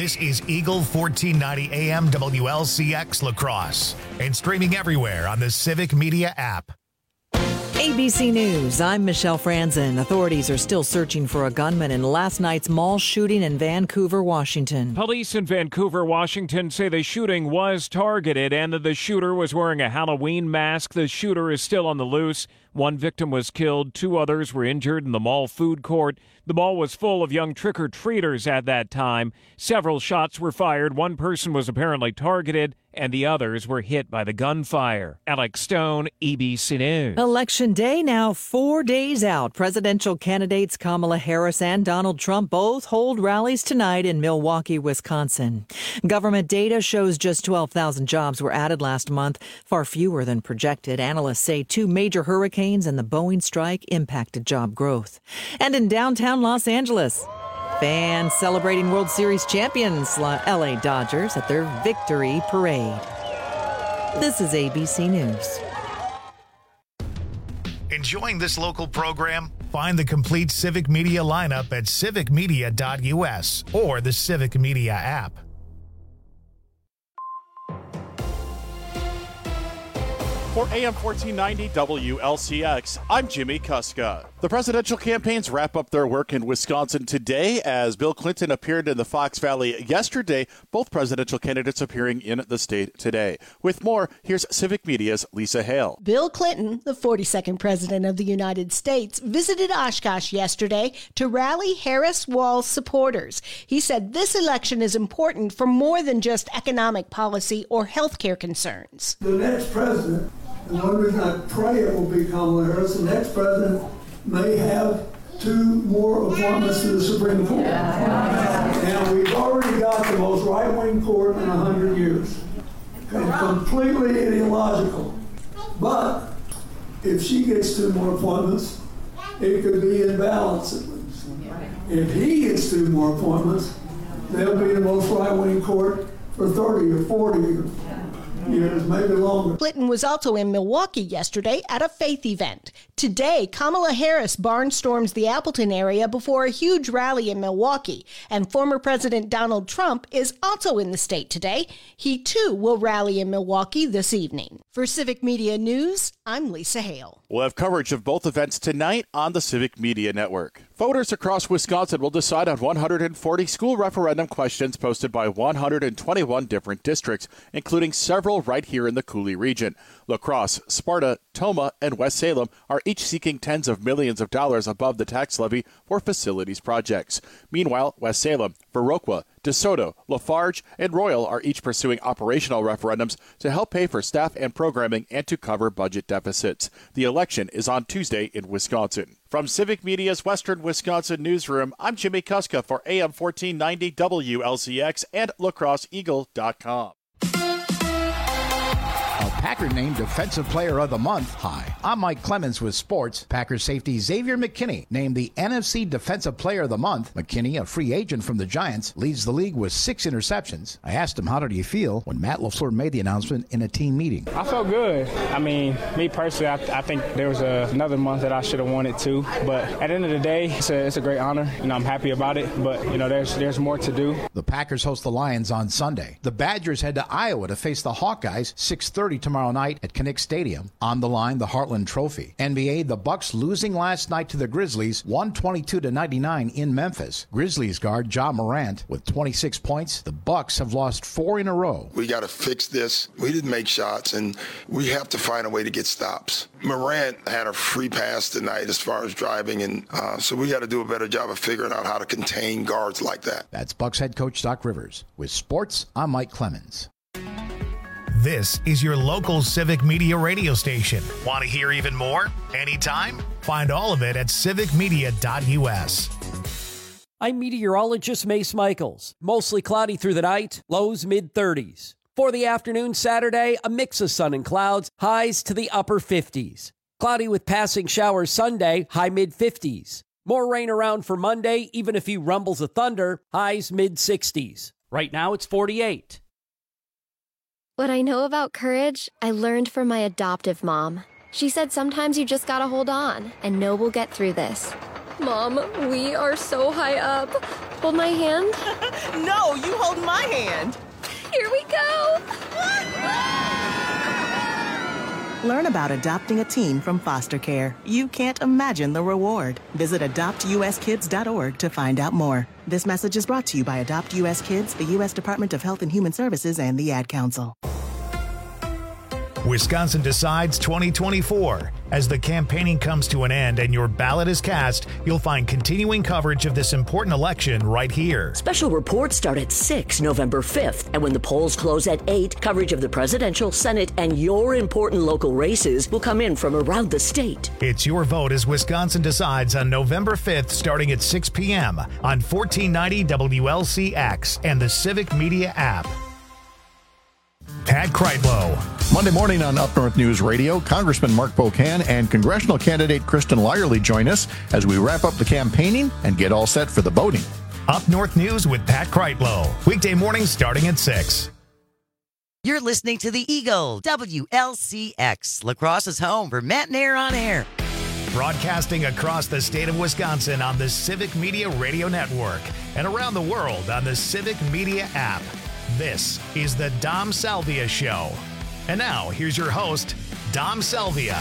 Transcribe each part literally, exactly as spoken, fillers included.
This is Eagle fourteen ninety A M W L C X La Crosse and streaming everywhere on the Civic Media app. A B C News, I'm Michelle Franzen. Authorities are still searching for a gunman in last night's mall shooting in Vancouver, Washington. Police in Vancouver, Washington say the shooting was targeted and that the shooter was wearing a Halloween mask. The shooter is still on the loose. One victim was killed. Two others were injured in the mall food court. The mall was full of young trick-or-treaters at that time. Several shots were fired. One person was apparently targeted, and the others were hit by the gunfire. Alex Stone, A B C News. Election day now four days out. Presidential candidates Kamala Harris and Donald Trump both hold rallies tonight in Milwaukee, Wisconsin. Government data shows just twelve thousand jobs were added last month, far fewer than projected. Analysts say two major hurricanes and the Boeing strike impacted job growth. And in downtown Los Angeles, fans celebrating World Series champions L A Dodgers at their victory parade. This is A B C News. Enjoying this local program? Find the complete Civic Media lineup at civic media dot U S or the Civic Media app. For A M fourteen ninety W L C X, I'm Jimmy Kuska. The presidential campaigns wrap up their work in Wisconsin today as Bill Clinton appeared in the Fox Valley yesterday, both presidential candidates appearing in the state today. With more, here's Civic Media's Lisa Hale. Bill Clinton, the forty-second president of the United States, visited Oshkosh yesterday to rally Harris Walz supporters. He said this election is important for more than just economic policy or health care concerns. The next president, and one reason I pray it will be Kamala Harris, the next president may have two more appointments to the Supreme Court. And we've already got the most right-wing court in one hundred years. Okay, completely ideological. But if she gets two more appointments, it could be in balance at least. If he gets two more appointments, they'll be the most right-wing court for thirty or forty years. Years, maybe longer. Clinton was also in Milwaukee yesterday at a faith event. Today, Kamala Harris barnstorms the Appleton area before a huge rally in Milwaukee. And former President Donald Trump is also in the state today. He, too, will rally in Milwaukee this evening. For Civic Media News, I'm Lisa Hale. We'll have coverage of both events tonight on the Civic Media Network. Voters across Wisconsin will decide on one hundred forty school referendum questions posted by one hundred twenty-one different districts, including several right here in the Coulee region. La Crosse, Sparta, Tomah, and West Salem are each seeking tens of millions of dollars above the tax levy for facilities projects. Meanwhile, West Salem, Viroqua, DeSoto, Lafarge, and Royal are each pursuing operational referendums to help pay for staff and programming and to cover budget deficits. The election is on Tuesday in Wisconsin. From Civic Media's Western Wisconsin newsroom, I'm Jimmy Kuska for A M fourteen ninety W L C X and La Crosse Eagle dot com. Packer named Defensive Player of the Month. Hi, I'm Mike Clemens with sports. Packers safety Xavier McKinney named the N F C Defensive Player of the Month. McKinney, a free agent from the Giants, leads the league with six interceptions. I asked him, how did he feel when Matt LaFleur made the announcement in a team meeting? I felt good. I mean, me personally, I, I think there was a, another month that I should have won it too. But at the end of the day, it's a, it's a great honor, and I'm happy about it. But, you know, there's, there's more to do. The Packers host the Lions on Sunday. The Badgers head to Iowa to face the Hawkeyes six thirty tomorrow night at Kinnick Stadium. On the line, the Heartland Trophy. N B A, the Bucks losing last night to the Grizzlies, one twenty-two to ninety-nine in Memphis. Grizzlies guard Ja Morant with twenty-six points. The Bucks have lost four in a row. We got to fix this. We didn't make shots, and we have to find a way to get stops. Morant had a free pass tonight as far as driving, and uh, so we got to do a better job of figuring out how to contain guards like that. That's Bucks head coach Doc Rivers. With sports, I'm Mike Clemens. This is your local Civic Media radio station. Want to hear even more? Anytime? Find all of it at civic media dot U S. I'm meteorologist Mace Michaels. Mostly cloudy through the night, lows mid thirties. For the afternoon Saturday, a mix of sun and clouds, highs to the upper fifties. Cloudy with passing showers Sunday, high mid fifties. More rain around for Monday, even a few rumbles of thunder, highs mid sixties. Right now it's forty-eight. What I know about courage, I learned from my adoptive mom. She said sometimes you just gotta hold on and know we'll get through this. Mom, we are so high up. Hold my hand? No, you hold my hand. Here we go. Learn about adopting a teen from foster care. You can't imagine the reward. Visit adopt u s kids dot org to find out more. This message is brought to you by Adopt U S Kids, the U S Department of Health and Human Services, and the Ad Council. Wisconsin Decides twenty twenty-four. As the campaigning comes to an end and your ballot is cast, you'll find continuing coverage of this important election right here. Special reports start at six November fifth, and when the polls close at eight, coverage of the presidential, Senate, and your important local races will come in from around the state. It's your vote as Wisconsin Decides on November fifth, starting at six p.m. on fourteen ninety W L C X and the Civic Media app. Pat Kreitlow. Monday morning on Up North News Radio, Congressman Mark Pocan and congressional candidate Kristen Lyerly join us as we wrap up the campaigning and get all set for the voting. Up North News with Pat Kreitlow. Weekday mornings starting at six. You're listening to The Eagle, W L C X, La Crosse's home for Matt Nair on air. Broadcasting across the state of Wisconsin on the Civic Media Radio Network and around the world on the Civic Media app. This is the Dom Salvia Show. And now, here's your host, Dom Salvia.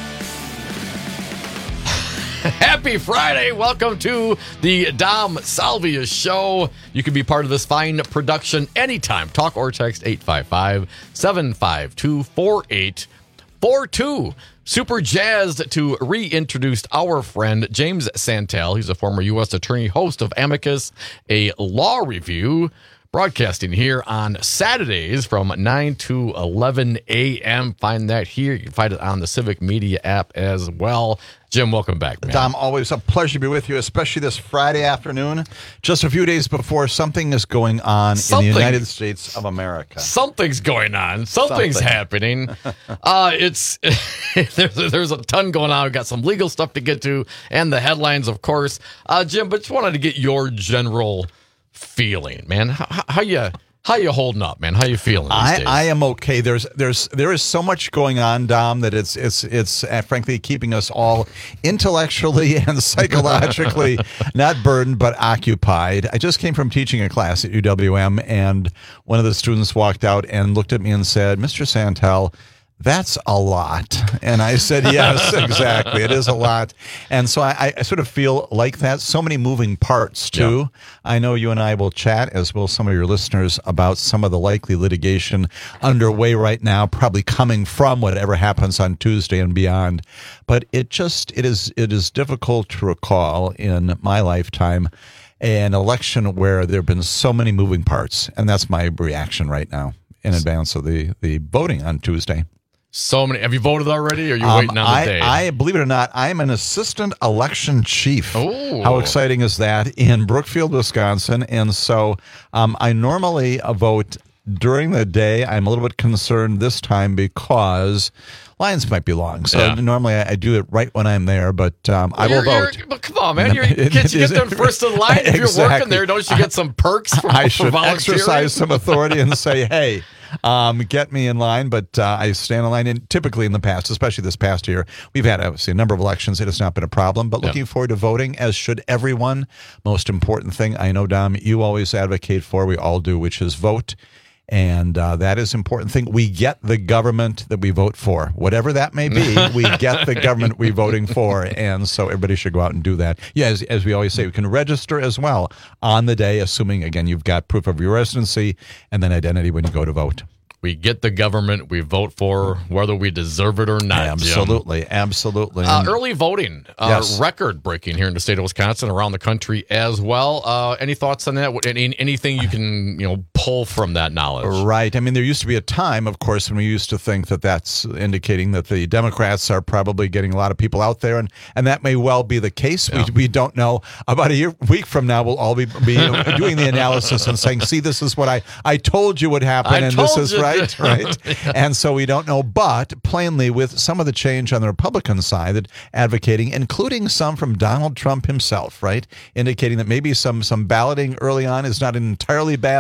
Happy Friday. Welcome to the Dom Salvia Show. You can be part of this fine production anytime. Talk or text eight five five, seven five two, four eight four two. Super jazzed to reintroduce our friend James Santel. He's a former U S attorney, host of Amicus, a law review, broadcasting here on Saturdays from nine to eleven a.m. Find that here. You can find it on the Civic Media app as well. Jim, welcome back, man. Dom, always a pleasure to be with you, especially this Friday afternoon, just a few days before something is going on Something. in the United States of America. Something's going on. Something's Something. happening. uh, it's there's, there's a ton going on. We've got some legal stuff to get to and the headlines, of course. Uh, Jim, but just wanted to get your general feeling, man. How, how you how you holding up, man? How you feeling these I, days? I am okay. There's there's there is so much going on, Dom, that it's it's it's uh, frankly keeping us all intellectually and psychologically not burdened but occupied. I just came from teaching a class at U W M, and one of the students walked out and looked at me and said, "Mister Santel, that's a lot." And I said, yes, exactly. It is a lot. And so I, I sort of feel like that. So many moving parts, too. Yeah. I know you and I will chat, as will some of your listeners, about some of the likely litigation underway right now, probably coming from whatever happens on Tuesday and beyond. But it just, it is, it is difficult to recall in my lifetime an election where there have been so many moving parts. And that's my reaction right now in advance of the, the voting on Tuesday. So many. Have you voted already, or are you um, waiting on the I, day? I believe it or not, I am an assistant election chief. Ooh. How exciting is that in Brookfield, Wisconsin? And so um, I normally vote during the day. I'm a little bit concerned this time because lines might be long. So Yeah. normally I, I do it right when I'm there, but um, I will You're- vote. you're- But come on, man. You're, can't you get them first in line? If you're Exactly. working there, don't you get some perks for, I for should volunteering? exercise some authority and say, hey, um, get me in line. But uh, I stand in line. And typically in the past, especially this past year, we've had obviously a number of elections. It has not been a problem. But looking forward to voting, as should everyone. Most important thing I know, Dom, you always advocate for, we all do, which is vote. And uh, that is an important thing. We get the government that we vote for. Whatever that may be, we get the government we're voting for. And so everybody should go out and do that. Yeah, as, as we always say, we can register as well on the day, assuming, again, you've got proof of your residency and then identity when you go to vote. We get the government we vote for, whether we deserve it or not. Absolutely, absolutely. Uh, early voting, uh, Yes. record breaking here in the state of Wisconsin, around the country as well. Uh, any thoughts on that? What- Any, anything you can you know pull from that knowledge? Right. I mean, there used to be a time, of course, when we used to think that that's indicating that the Democrats are probably getting a lot of people out there, and, and that may well be the case. Yeah. We, we don't know. About a year, week from now, we'll all be, be doing the analysis and saying, see, this is what I, I told you would happen, I and told this is you. right, right. And so we don't know. But plainly, with some of the change on the Republican side, that advocating, including some from Donald Trump himself, right, indicating that maybe some some balloting early on is not an entirely bad thing. I guess it's not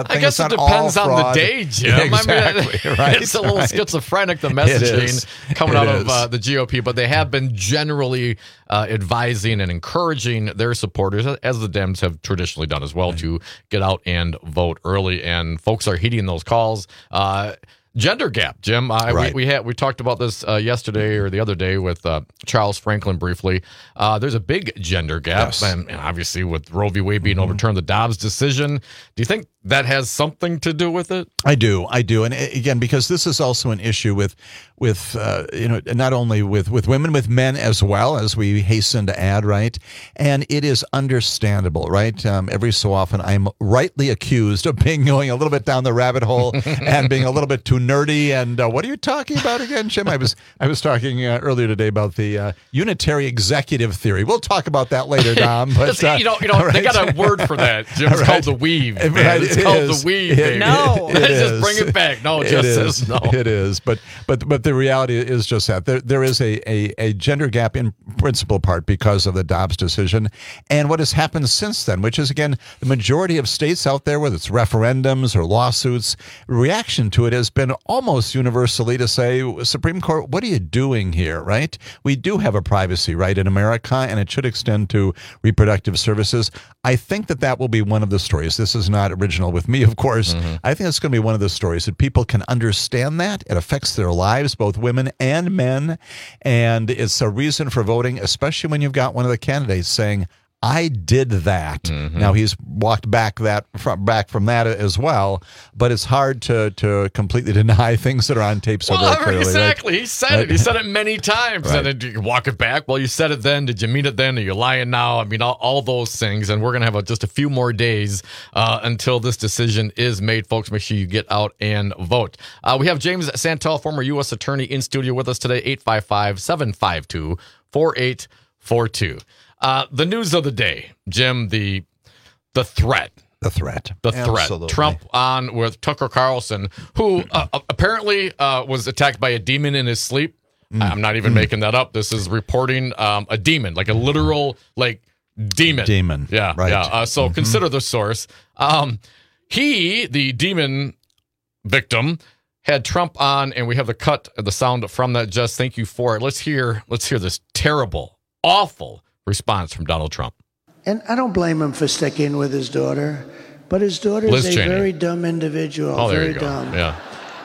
just depends all on fraud. the day, Jim. Exactly, I mean, right, it's a little right. schizophrenic, the It messaging is. coming It out of is. uh, the G O P, but they have been generally uh, advising and encouraging their supporters, as the Dems have traditionally done as well, to get out and vote early. And folks are heeding those calls. Uh, Gender gap, Jim. Uh, Right. we, we had we talked about this uh, yesterday or the other day with uh, Charles Franklin briefly. Uh, there's a big gender gap, Yes. and, and obviously with Roe v. Wade being mm-hmm. overturned, the Dobbs decision. Do you think that has something to do with it? I do, I do, and again, because this is also an issue with, with uh, you know, not only with, with women, with men as well, as we hasten to add, right? And it is understandable, right? Um, every so often, I'm rightly accused of being going a little bit down the rabbit hole and being a little bit too nerdy. And uh, what are you talking about again, Jim? I was I was talking uh, earlier today about the uh, unitary executive theory. We'll talk about that later, Dom. But uh, you know, you know, right. they got a word for that, Jim. It's Right. called the weave. Right. Man. It's It called is. the weave. It- baby. No. it just is. bring it back. No, It just is. says no. It is, but but but the reality is just that there there is a, a a gender gap in principal part because of the Dobbs decision and what has happened since then, which is again the majority of states out there, whether it's referendums or lawsuits, reaction to it has been almost universally to say, Supreme Court, what are you doing here? Right? We do have a privacy right in America, and it should extend to reproductive services. I think that that will be one of the stories. This is not original with me, of course. Mm-hmm. I think it's going to be one of the stories that people can understand that. It affects their lives, both women and men. And it's a reason for voting, especially when you've got one of the candidates saying, I did that. Mm-hmm. Now he's walked back that from, back from that as well, but it's hard to to completely deny things that are on tape so well, very clearly. Exactly. Right? He said right. it. He said it many times. Right. And then you can walk it back. Well, you said it then. Did you mean it then? Are you lying now? I mean, all, all those things. And we're going to have a, just a few more days uh, until this decision is made. Folks, make sure you get out and vote. Uh, we have James Santel, former U S attorney, in studio with us today, eight five five, seven five two, four eight four two. Uh, the news of the day, Jim, the the threat. The threat. The threat. Absolutely. Trump on with Tucker Carlson, who uh, apparently uh, was attacked by a demon in his sleep. Mm. I'm not even mm. making that up. This is reporting um, a demon, like a literal like demon. Demon. Yeah. Right. Yeah. Uh, so mm-hmm. consider the source. Um, he, the demon victim, had Trump on, and we have the cut, the sound from that. Just thank you for it. Let's hear. Let's hear this terrible, awful response from Donald Trump. And I don't blame him for sticking with his daughter, but his daughter is a Cheney. very dumb individual. Oh, there very you go. dumb. Yeah.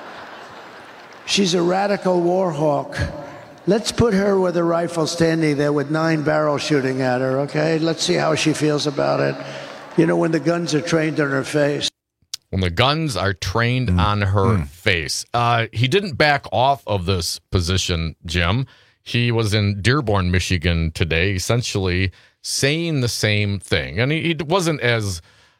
She's a radical war hawk. Let's put her with a rifle standing there with nine barrels shooting at her, okay? Let's see how she feels about it. You know, when the guns are trained on her face. When the guns are trained mm. on her mm. face. Uh, he didn't back off of this position, Jim. He was in Dearborn, Michigan today, essentially saying the same thing. And he, he wasn't as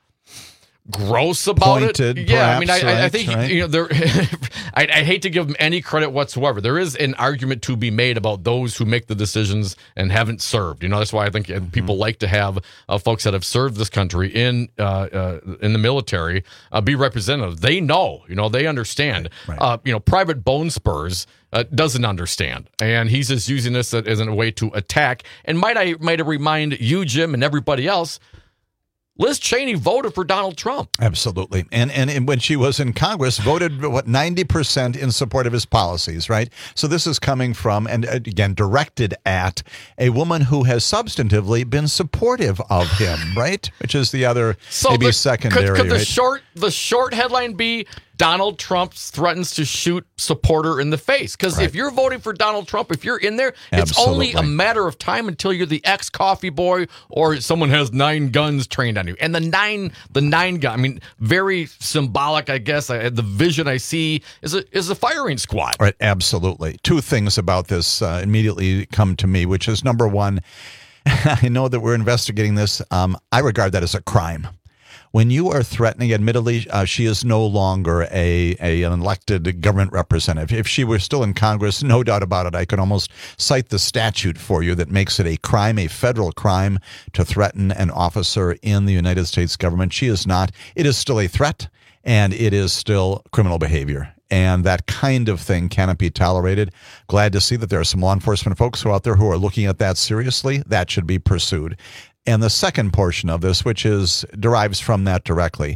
gross about Pointed, it. Yeah, I mean, I, right, I think, right. you know, there. I, I hate to give him any credit whatsoever. There is an argument to be made about those who make the decisions and haven't served. You know, that's why I think mm-hmm. people like to have uh, folks that have served this country in uh, uh, in the military uh, be representatives. They know, you know, they understand. Right, right. Uh, you know, Private Bone Spurs uh, doesn't understand, and he's just using this as a way to attack. And might I might I remind you, Jim, and everybody else, Liz Cheney voted for Donald Trump. Absolutely. And, and and when she was in Congress, voted, what, ninety percent in support of his policies, right? So this is coming from, and again, directed at a woman who has substantively been supportive of him, right? Which is the other, so maybe the, secondary, could, could the right? short the short headline be Donald Trump threatens to shoot supporter in the face? Because Right. if you're voting for Donald Trump, if you're in there, it's Absolutely. only a matter of time until you're the ex-coffee boy or someone has nine guns trained on you. And the nine, the nine gun, I mean, very symbolic, I guess. I, the vision I see is a is a firing squad. Right, absolutely. Two things about this uh, immediately come to me, which is number one, I know that we're investigating this. Um, I regard that as a crime. When you are threatening, admittedly, uh, she is no longer a, a an elected government representative. If she were still in Congress, no doubt about it, I could almost cite the statute for you that makes it a crime, a federal crime, to threaten an officer in the United States government. She is not. It is still a threat, and it is still criminal behavior. And that kind of thing cannot be tolerated. Glad to see that there are some law enforcement folks who are out there who are looking at that seriously. That should be pursued. And the second portion of this, which is derives from that directly,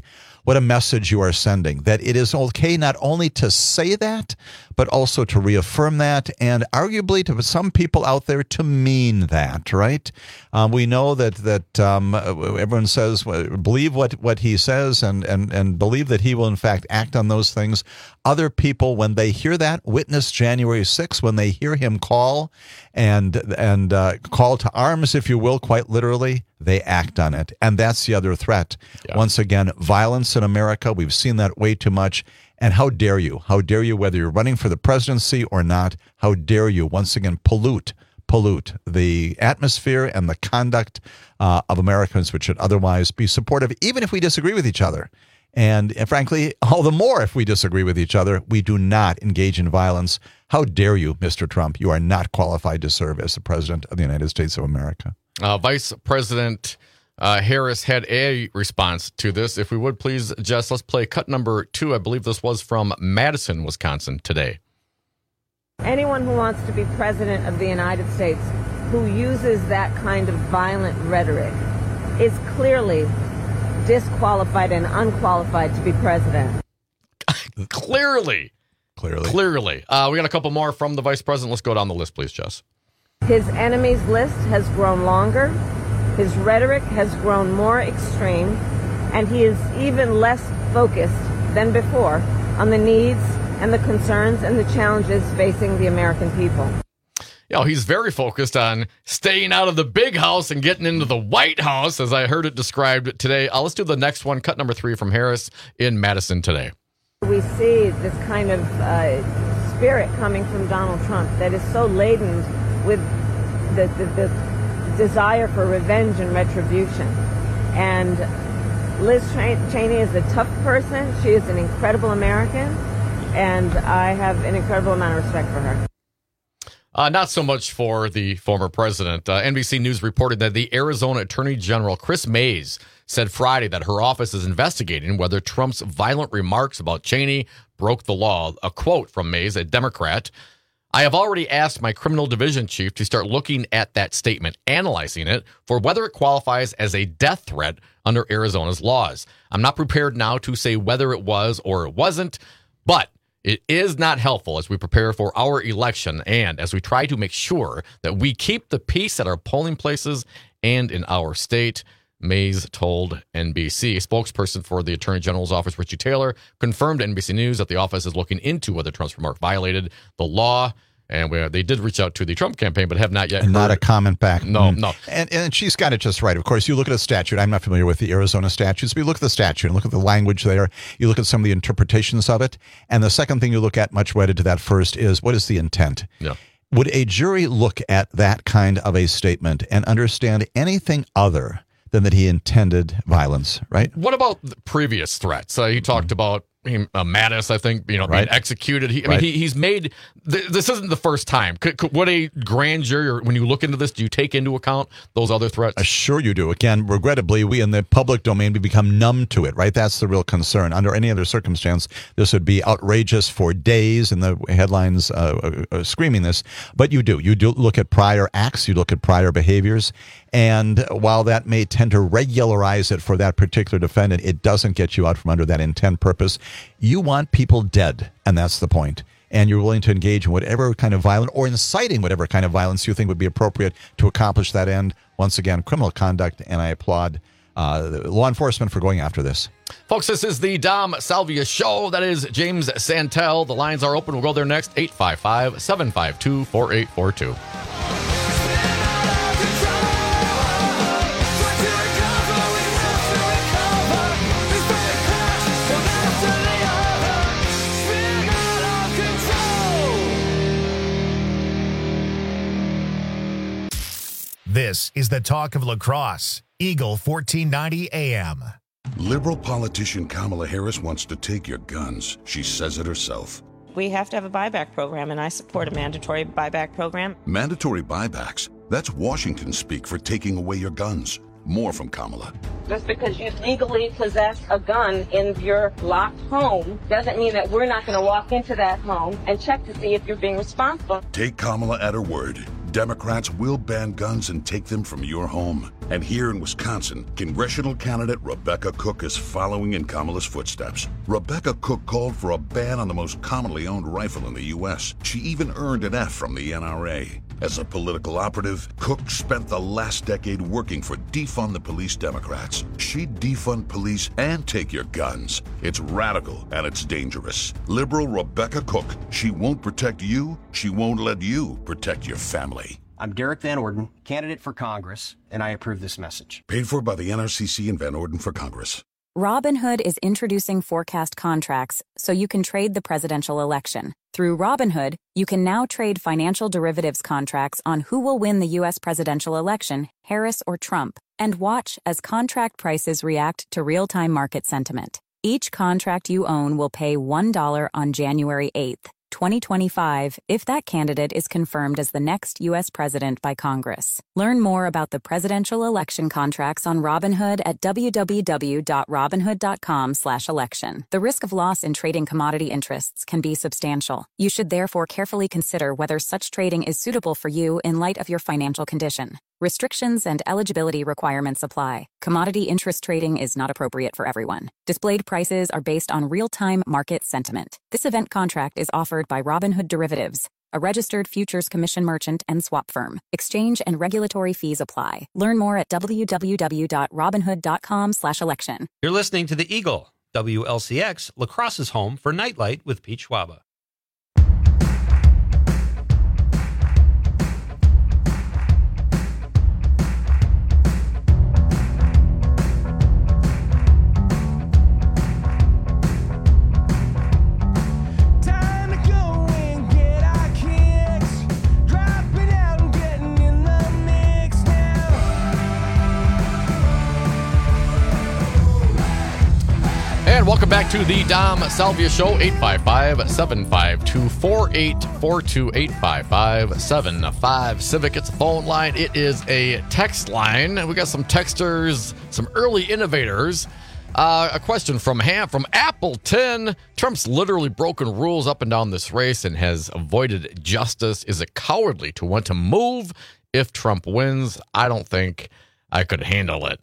what a message you are sending, that it is okay not only to say that, but also to reaffirm that, and arguably to some people out there to mean that, right? Um, we know that that um, everyone says, believe what, what he says and, and, and believe that he will in fact act on those things. Other people, when they hear that, witness January sixth, when they hear him call and, and uh, call to arms, if you will, quite literally, they act on it. And that's the other threat. Yeah. Once again, violence in America. We've seen that way too much. And how dare you? How dare you, whether you're running for the presidency or not, how dare you once again pollute, pollute the atmosphere and the conduct uh, of Americans, which should otherwise be supportive, even if we disagree with each other. And, and frankly, all the more if we disagree with each other, we do not engage in violence. How dare you, Mister Trump? You are not qualified to serve as the president of the United States of America. Uh, Vice President uh, Harris had a response to this. If we would please, Jess, let's play cut number two. I believe this was from Madison, Wisconsin today. Anyone who wants to be president of the United States who uses that kind of violent rhetoric is clearly disqualified and unqualified to be president. Clearly. Clearly. Clearly. Uh, we got a couple more from the vice president. Let's go down the list, please, Jess. His enemies list has grown longer. His rhetoric has grown more extreme. And he is even less focused than before on the needs and the concerns and the challenges facing the American people. You know, he's very focused on staying out of the big house and getting into the White House, as I heard it described today. Uh, let's do the next one, cut number three from Harris in Madison today. We see this kind of uh, spirit coming from Donald Trump that is so laden with the, the, the desire for revenge and retribution. And Liz Cheney is a tough person. She is an incredible American, and I have an incredible amount of respect for her. Uh, not so much for the former president. Uh, N B C News reported that the Arizona Attorney General, Chris Mays, said Friday that her office is investigating whether Trump's violent remarks about Cheney broke the law. A quote from Mays, a Democrat: "I have already asked my criminal division chief to start looking at that statement, analyzing it for whether it qualifies as a death threat under Arizona's laws. I'm not prepared now to say whether it was or it wasn't, but it is not helpful as we prepare for our election and as we try to make sure that we keep the peace at our polling places and in our state," Mays told N B C. A spokesperson for the Attorney General's office, Richie Taylor, confirmed to N B C News that the office is looking into whether Trump's remark violated the law. And we, they did reach out to the Trump campaign, but have not yet and heard. Not a comment back. No, mm. no. And, and she's got it just right. Of course, you look at a statute. I'm not familiar with the Arizona statutes, but you look at the statute and look at the language there. You look at some of the interpretations of it. And the second thing you look at, much wedded to that first, is what is the intent? Yeah. Would a jury look at that kind of a statement and understand anything other than that he intended violence, right? What about the previous threats? Uh, he talked about him, uh, Mattis, I think, you know, Right. being executed. He, I Right. mean, he, he's made, th- this isn't the first time. Could, could, would a grand jury, or when you look into this, do you take into account those other threats? Uh, Sure you do. Again, regrettably, we in the public domain, we become numb to it, right? That's the real concern. Under any other circumstance, this would be outrageous for days, and the headlines uh, uh, screaming this. But you do. You do look at prior acts. You look at prior behaviors. And while that may tend to regularize it for that particular defendant, it doesn't get you out from under that intent purpose. You want people dead, and that's the point. And you're willing to engage in whatever kind of violence or inciting whatever kind of violence you think would be appropriate to accomplish that end. Once again, criminal conduct, and I applaud uh, law enforcement for going after this. Folks, this is the Dom Salvia Show. That is James Santel. The lines are open. We'll go there next. eight five five, seven five two, four eight four two. This is the talk of La Crosse, Eagle fourteen ninety A M. Liberal politician Kamala Harris wants to take your guns. She says it herself. We have to have a buyback program, and I support a mandatory buyback program. Mandatory buybacks? That's Washington speak for taking away your guns. More from Kamala. Just because you legally possess a gun in your locked home doesn't mean that we're not going to walk into that home and check to see if you're being responsible. Take Kamala at her word. Democrats will ban guns and take them from your home. And here in Wisconsin, congressional candidate Rebecca Cook is following in Kamala's footsteps. Rebecca Cook called for a ban on the most commonly owned rifle in the U S. She even earned an F from the N R A. As a political operative, Cook spent the last decade working for Defund the Police Democrats. She'd defund police and take your guns. It's radical and it's dangerous. Liberal Rebecca Cook. She won't protect you. She won't let you protect your family. I'm Derek Van Orden, candidate for Congress, and I approve this message. Paid for by the N R C C and Van Orden for Congress. Robinhood is introducing forecast contracts so you can trade the presidential election. Through Robinhood, you can now trade financial derivatives contracts on who will win the U S presidential election, Harris or Trump, and watch as contract prices react to real-time market sentiment. Each contract you own will pay one dollar on January eighth, twenty twenty-five, if that candidate is confirmed as the next U S president by Congress. Learn more about the presidential election contracts on Robinhood at w w w dot robinhood dot com slash election. The risk of loss in trading commodity interests can be substantial. You should therefore carefully consider whether such trading is suitable for you in light of your financial condition. Restrictions and eligibility requirements apply. Commodity interest trading is not appropriate for everyone. Displayed prices are based on real-time market sentiment. This event contract is offered by Robinhood Derivatives, a registered futures commission merchant and swap firm. Exchange and regulatory fees apply. Learn more at w w w dot robinhood dot com slash election. You're listening to The Eagle, W L C X, La Crosse's home for Nightlight with Pete Schwaba. Welcome back to the Dom Salvia Show, eight five five, seven five two, four eight four two, eight five five, seven five Civic. It's a phone line. It is a text line. We got some texters, some early innovators. Uh, a question from Ham from Appleton. Trump's literally broken rules up and down this race and has avoided justice. Is it cowardly to want to move if Trump wins? I don't think I could handle it.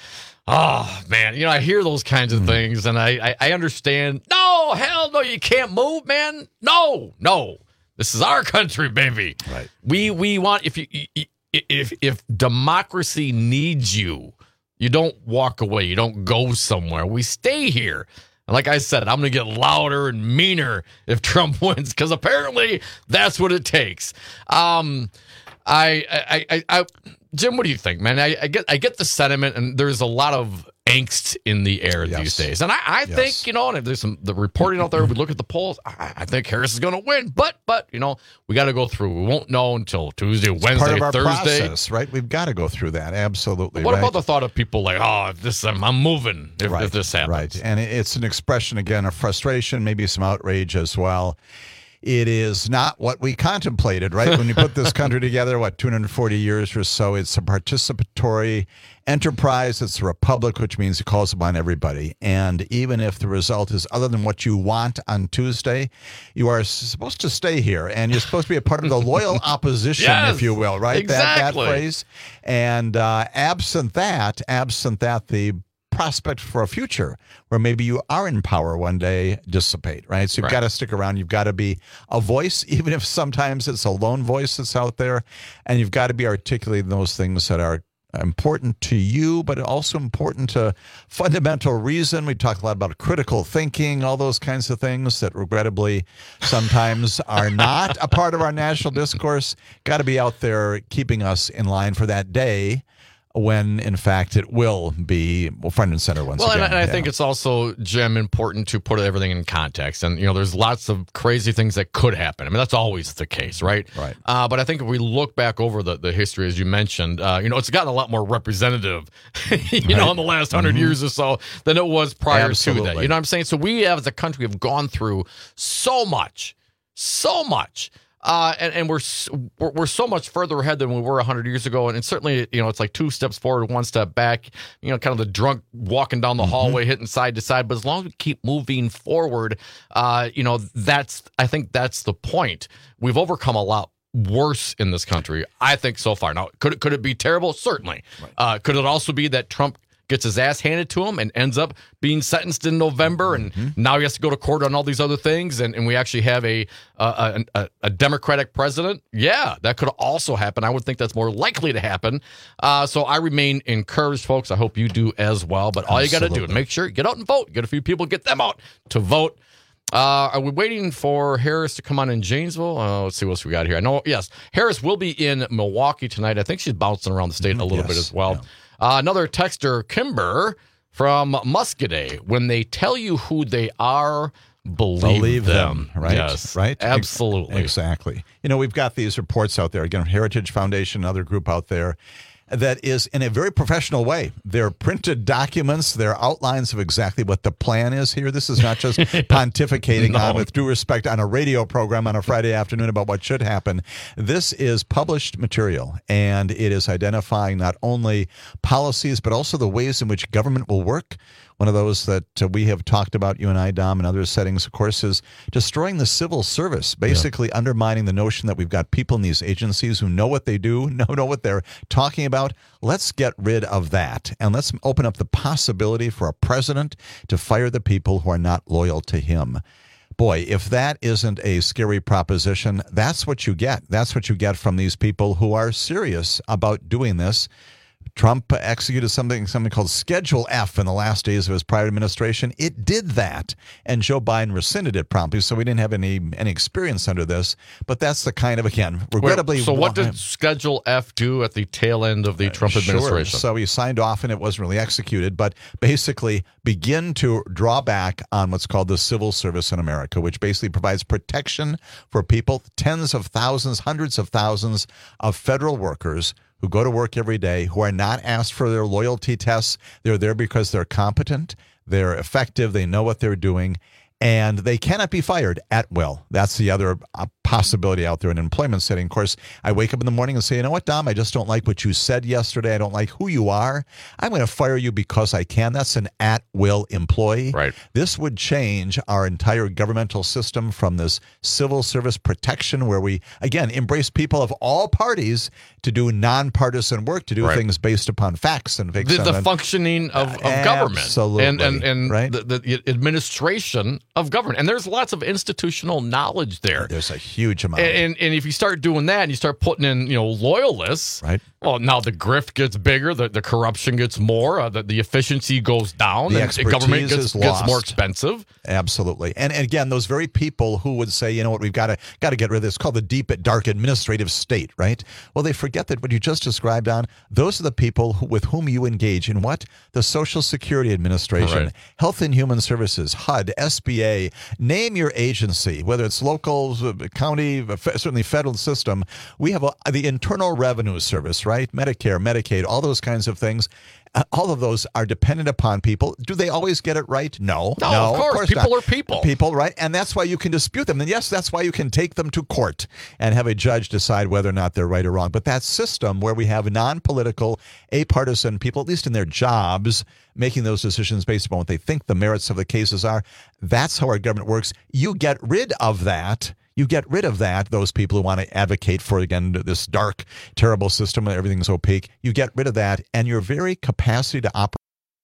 Oh, man, you know, I hear those kinds of things, and I, I, I understand. No, hell no, you can't move, man. No, no. This is our country, baby. Right. We we want, if you if if democracy needs you, you don't walk away. You don't go somewhere. We stay here. And like I said, I'm going to get louder and meaner if Trump wins, because apparently that's what it takes. Um, I, I, I, I Jim, what do you think, man? I, I get I get the sentiment, and there's a lot of angst in the air yes. these days. And I, I yes. think, you know, and if there's some the reporting out there, we look at the polls, I, I think Harris is going to win. But, but you know, we got to go through. We won't know until Tuesday, it's Wednesday, part of our Thursday. Process, right? We've got to go through that. Absolutely. What right? about the thought of people like, oh, if this I'm, I'm moving if, right. if this happens? Right. And it's an expression, again, of frustration, maybe some outrage as well. It is not what we contemplated, right? When you put this country together, what, two hundred forty years or so, it's a participatory enterprise. It's a republic, which means it calls upon everybody. And even if the result is other than what you want on Tuesday, you are supposed to stay here. And you're supposed to be a part of the loyal opposition, yes, if you will, right? Exactly. That, that phrase. And uh, absent that, absent that, the prospect for a future where maybe you are in power one day dissipate, right? So you've right. got to stick around. You've got to be a voice, even if sometimes it's a lone voice that's out there. And you've got to be articulating those things that are important to you, but also important to fundamental reason. We talk a lot about critical thinking, all those kinds of things that regrettably sometimes are not a part of our national discourse. Got to be out there keeping us in line for that day when, in fact, it will be well, front and center once well, again. Well, and, and I yeah. think it's also, Jim, important to put everything in context. And, you know, there's lots of crazy things that could happen. I mean, that's always the case, right? Right. Uh, but I think if we look back over the, the history, as you mentioned, uh, you know, it's gotten a lot more representative, you right. know, in the last hundred mm-hmm. years or so than it was prior Absolutely. to that. You know what I'm saying? So we, as a country, have gone through so much, so much. Uh, and, and we're, we're we're so much further ahead than we were one hundred years ago. And, and certainly, you know, it's like two steps forward, one step back, you know, kind of the drunk walking down the mm-hmm. hallway, hitting side to side. But as long as we keep moving forward, uh, you know, that's I think that's the point. We've overcome a lot worse in this country, I think, so far. Now, could it, could it be terrible? Certainly. Right. Uh, could it also be that Trump gets his ass handed to him and ends up being sentenced in November, and mm-hmm. now he has to go to court on all these other things, and, and we actually have a, uh, a a Democratic president? Yeah, that could also happen. I would think that's more likely to happen. Uh, so I remain encouraged, folks. I hope you do as well. But all Absolutely. you got to do is make sure you get out and vote. Get a few people, get them out to vote. Uh, are we waiting for Harris to come on in Janesville? Uh, let's see what else we got here. I know, yes, Harris will be in Milwaukee tonight. I think she's bouncing around the state mm-hmm. a little yes. bit as well. Yeah. Uh, another texter, Kimber from Muscadet. When they tell you who they are, believe, believe them. them. Right? Yes, right. Absolutely. Exactly. You know, we've got these reports out there. Again, Heritage Foundation, another group out there that is in a very professional way. They're printed documents. They're outlines of exactly what the plan is here. This is not just pontificating no. on, with due respect, on a radio program on a Friday afternoon about what should happen. This is published material, and it is identifying not only policies, but also the ways in which government will work. One of those that uh, we have talked about, you and I, Dom, in other settings, of course, is destroying the civil service, basically yeah. undermining the notion that we've got people in these agencies who know what they do, know, know what they're talking about. Let's get rid of that, and let's open up the possibility for a president to fire the people who are not loyal to him. Boy, if that isn't a scary proposition, that's what you get. That's what you get from these people who are serious about doing this. Trump executed something something called Schedule F in the last days of his private administration. It did that, and Joe Biden rescinded it promptly, so we didn't have any any experience under this. But that's the kind of, again, regrettably... Wait, so what did Schedule F do at the tail end of the Trump uh, administration? Sure. So he signed off, and it wasn't really executed, but basically begin to draw back on what's called the civil service in America, which basically provides protection for people, tens of thousands, hundreds of thousands of federal workers who go to work every day, who are not asked for their loyalty tests. They're there because they're competent, they're effective, they know what they're doing, and they cannot be fired at will. That's the other uh, possibility out there in an employment setting. Of course, I wake up in the morning and say, you know what, Dom, I just don't like what you said yesterday. I don't like who you are. I'm going to fire you because I can. That's an at-will employee. Right. This would change our entire governmental system from this civil service protection where we, again, embrace people of all parties to do nonpartisan work, to do right. things based upon facts and the, the functioning of, of government. Absolutely. And, and, and right? the, the administration of government. And there's lots of institutional knowledge there. There's a huge amount. And, and, and if you start doing that and you start putting in, you know, loyalists, right? Well, now the grift gets bigger, the, the corruption gets more, uh, the, the efficiency goes down, the and expertise government gets, is gets lost. more expensive. Absolutely. And, and again, those very people who would say, you know what, we've got to got to get rid of this, it's called the deep, dark administrative state, right? Well, they forget that what you just described on, those are the people who, with whom you engage in what? The Social Security Administration, right. Health and Human Services, H U D, S B A, name your agency, whether it's local, county, certainly federal system. We have a, the Internal Revenue Service, right? Medicare, Medicaid, all those kinds of things. Uh, all of those are dependent upon people. Do they always get it right? No. No, no of course. Of course people not. are people. People, right? And that's why you can dispute them. And yes, that's why you can take them to court and have a judge decide whether or not they're right or wrong. But that system where we have non-political, apartisan people, at least in their jobs, making those decisions based upon what they think the merits of the cases are, that's how our government works. You get rid of that. You get rid of that, those people who want to advocate for, again, this dark, terrible system where everything's opaque. You get rid of that, and your very capacity to operate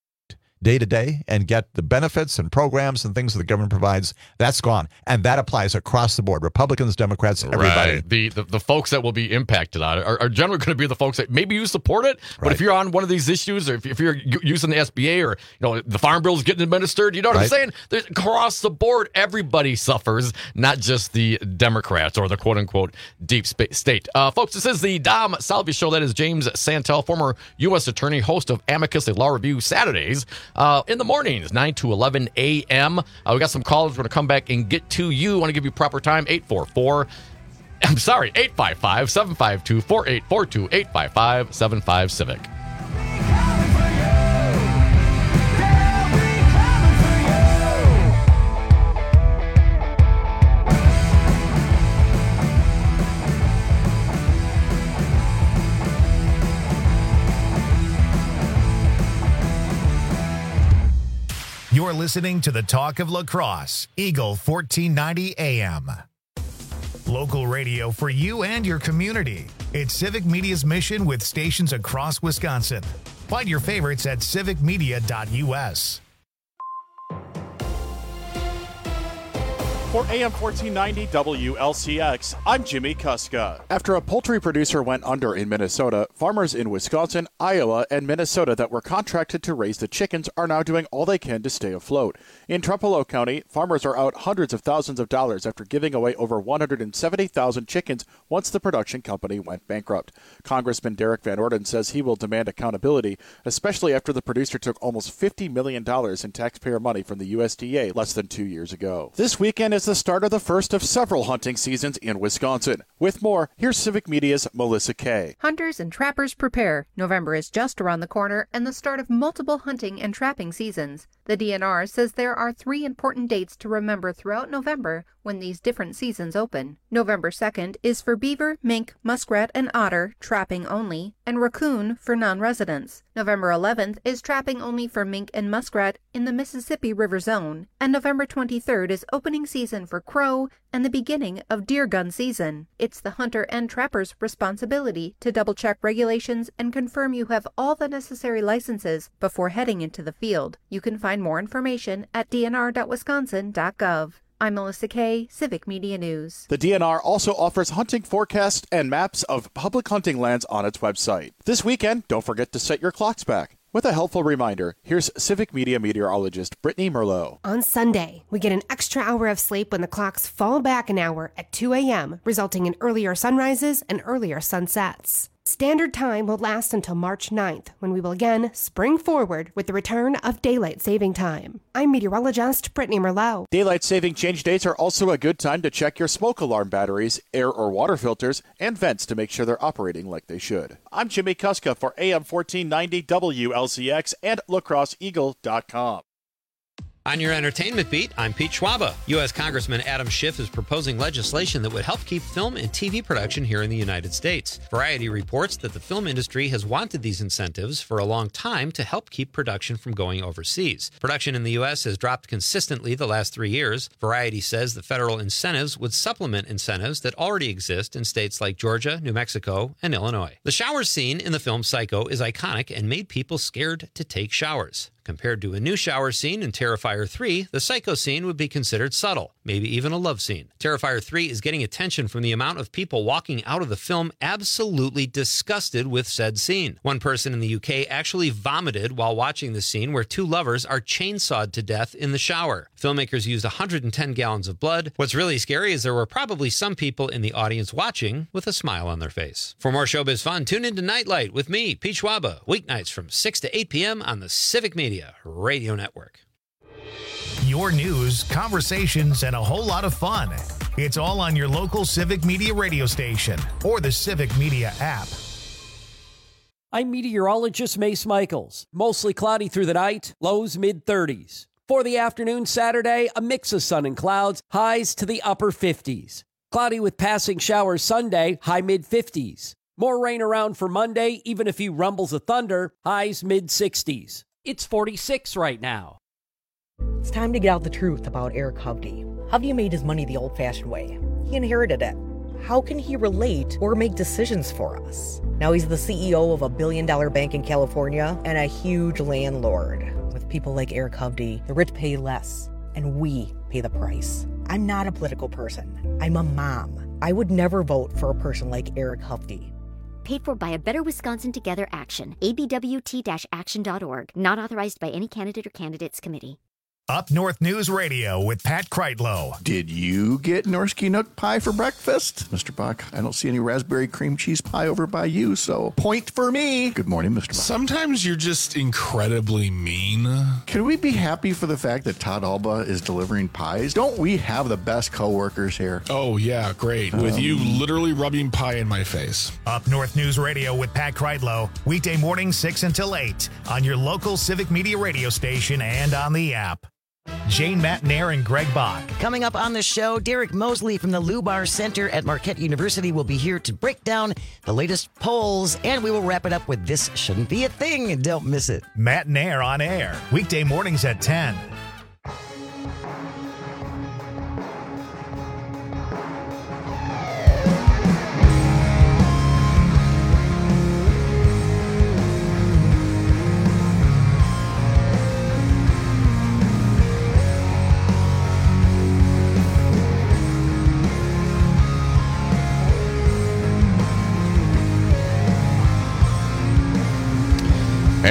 day to day and get the benefits and programs and things that the government provides, that's gone. And that applies across the board. Republicans, Democrats, everybody. Right. The, the the folks that will be impacted on it are, are generally going to be the folks that maybe you support it, but right. if you're on one of these issues, or if, if you're using the S B A, or you know the Farm Bill is getting administered, you know what right. I'm saying? There's, across the board, everybody suffers, not just the Democrats or the quote-unquote deep state. Uh, folks, this is the Dom Salvia Show. That is James Santel, former U S attorney, host of Amicus, a law review Saturdays. Uh, in the mornings, nine to eleven a.m. Uh, we got some callers. We're going to come back and get to you. I want to give you proper time. eight four four, I'm sorry, eight five five, seven five two, four eight four two, eight five five, seven five Civic. You're listening to the Talk of La Crosse, Eagle fourteen ninety A M. local radio for you and your community. It's Civic Media's mission with stations across Wisconsin. Find your favorites at civic media dot U S. For A M fourteen ninety W L C X, I'm Jimmy Kuska. After a poultry producer went under in Minnesota, farmers in Wisconsin, Iowa, and Minnesota that were contracted to raise the chickens are now doing all they can to stay afloat. In Trempealeau County, farmers are out hundreds of thousands of dollars after giving away over one hundred seventy thousand chickens once the production company went bankrupt. Congressman Derek Van Orden says he will demand accountability, especially after the producer took almost fifty million dollars in taxpayer money from the U S D A less than two years ago. This weekend is the start of the first of several hunting seasons in Wisconsin. With more, here's Civic Media's Melissa Kay. Hunters and trappers prepare. November is just around the corner and the start of multiple hunting and trapping seasons. The D N R says there are three important dates to remember throughout November when these different seasons open. November second is for beaver, mink, muskrat, and otter, trapping only, and raccoon for non-residents. November eleventh is trapping only for mink and muskrat in the Mississippi River Zone, and November twenty-third is opening season for crow and the beginning of deer gun season. It's the hunter and trapper's responsibility to double-check regulations and confirm you have all the necessary licenses before heading into the field. You can find more information at d n r dot wisconsin dot gov. I'm Melissa Kay, Civic Media News. The D N R also offers hunting forecasts and maps of public hunting lands on its website. This weekend, don't forget to set your clocks back. With a helpful reminder, here's Civic Media meteorologist Brittany Merlot. On Sunday, we get an extra hour of sleep when the clocks fall back an hour at two a.m., resulting in earlier sunrises and earlier sunsets. Standard time will last until March ninth, when we will again spring forward with the return of daylight saving time. I'm meteorologist Brittany Merlot. Daylight saving change dates are also a good time to check your smoke alarm batteries, air or water filters, and vents to make sure they're operating like they should. I'm Jimmy Kuska for A M fourteen ninety W L C X and La Crosse Eagle dot com. On your entertainment beat, I'm Pete Schwaba. U S Congressman Adam Schiff is proposing legislation that would help keep film and T V production here in the United States. Variety reports that the film industry has wanted these incentives for a long time to help keep production from going overseas. Production in the U S has dropped consistently the last three years. Variety says the federal incentives would supplement incentives that already exist in states like Georgia, New Mexico, and Illinois. The shower scene in the film Psycho is iconic and made people scared to take showers. Compared to a new shower scene in Terrifier three, the Psycho scene would be considered subtle, maybe even a love scene. Terrifier three is getting attention from the amount of people walking out of the film absolutely disgusted with said scene. One person in the U K actually vomited while watching the scene where two lovers are chainsawed to death in the shower. Filmmakers used one hundred ten gallons of blood. What's really scary is there were probably some people in the audience watching with a smile on their face. For more showbiz fun, tune into Nightlight with me, Pete Schwaba, weeknights from six to eight p.m. on the Civic Media Radio Network. Your news, conversations, and a whole lot of fun. It's all on your local Civic Media radio station or the Civic Media app. I'm meteorologist Mace Michaels. Mostly cloudy through the night, lows mid thirties. For the afternoon Saturday, a mix of sun and clouds, highs to the upper fifties. Cloudy with passing showers Sunday, high mid fifties. More rain around for Monday, even a few rumbles of thunder, highs mid sixties. It's forty-six right now. It's time to get out the truth about Eric Hovde. Hovde made his money the old-fashioned way. He inherited it. How can he relate or make decisions for us? Now he's the C E O of a billion-dollar bank in California and a huge landlord. With people like Eric Hovde, the rich pay less, and we pay the price. I'm not a political person. I'm a mom. I would never vote for a person like Eric Hovde. Paid for by a Better Wisconsin Together Action. A B W T action dot org. Not authorized by any candidate or candidates committee. Up North News Radio with Pat Kreitlow. Did you get Norski Nook pie for breakfast? Mister Buck, I don't see any raspberry cream cheese pie over by you, so point for me. Good morning, Mister Buck. Sometimes you're just incredibly mean. Can we be happy for the fact that Todd Alba is delivering pies? Don't we have the best coworkers here? Oh, yeah, great. With um, you literally rubbing pie in my face. Up North News Radio with Pat Kreitlow. Weekday morning six until eight on your local Civic Media radio station and on the app. Jane Matnair and Greg Bach. Coming up on the show, Derek Mosley from the Lubar Center at Marquette University will be here to break down the latest polls, and we will wrap it up with This Shouldn't Be a Thing. Don't miss it. Matnair on air, weekday mornings at ten.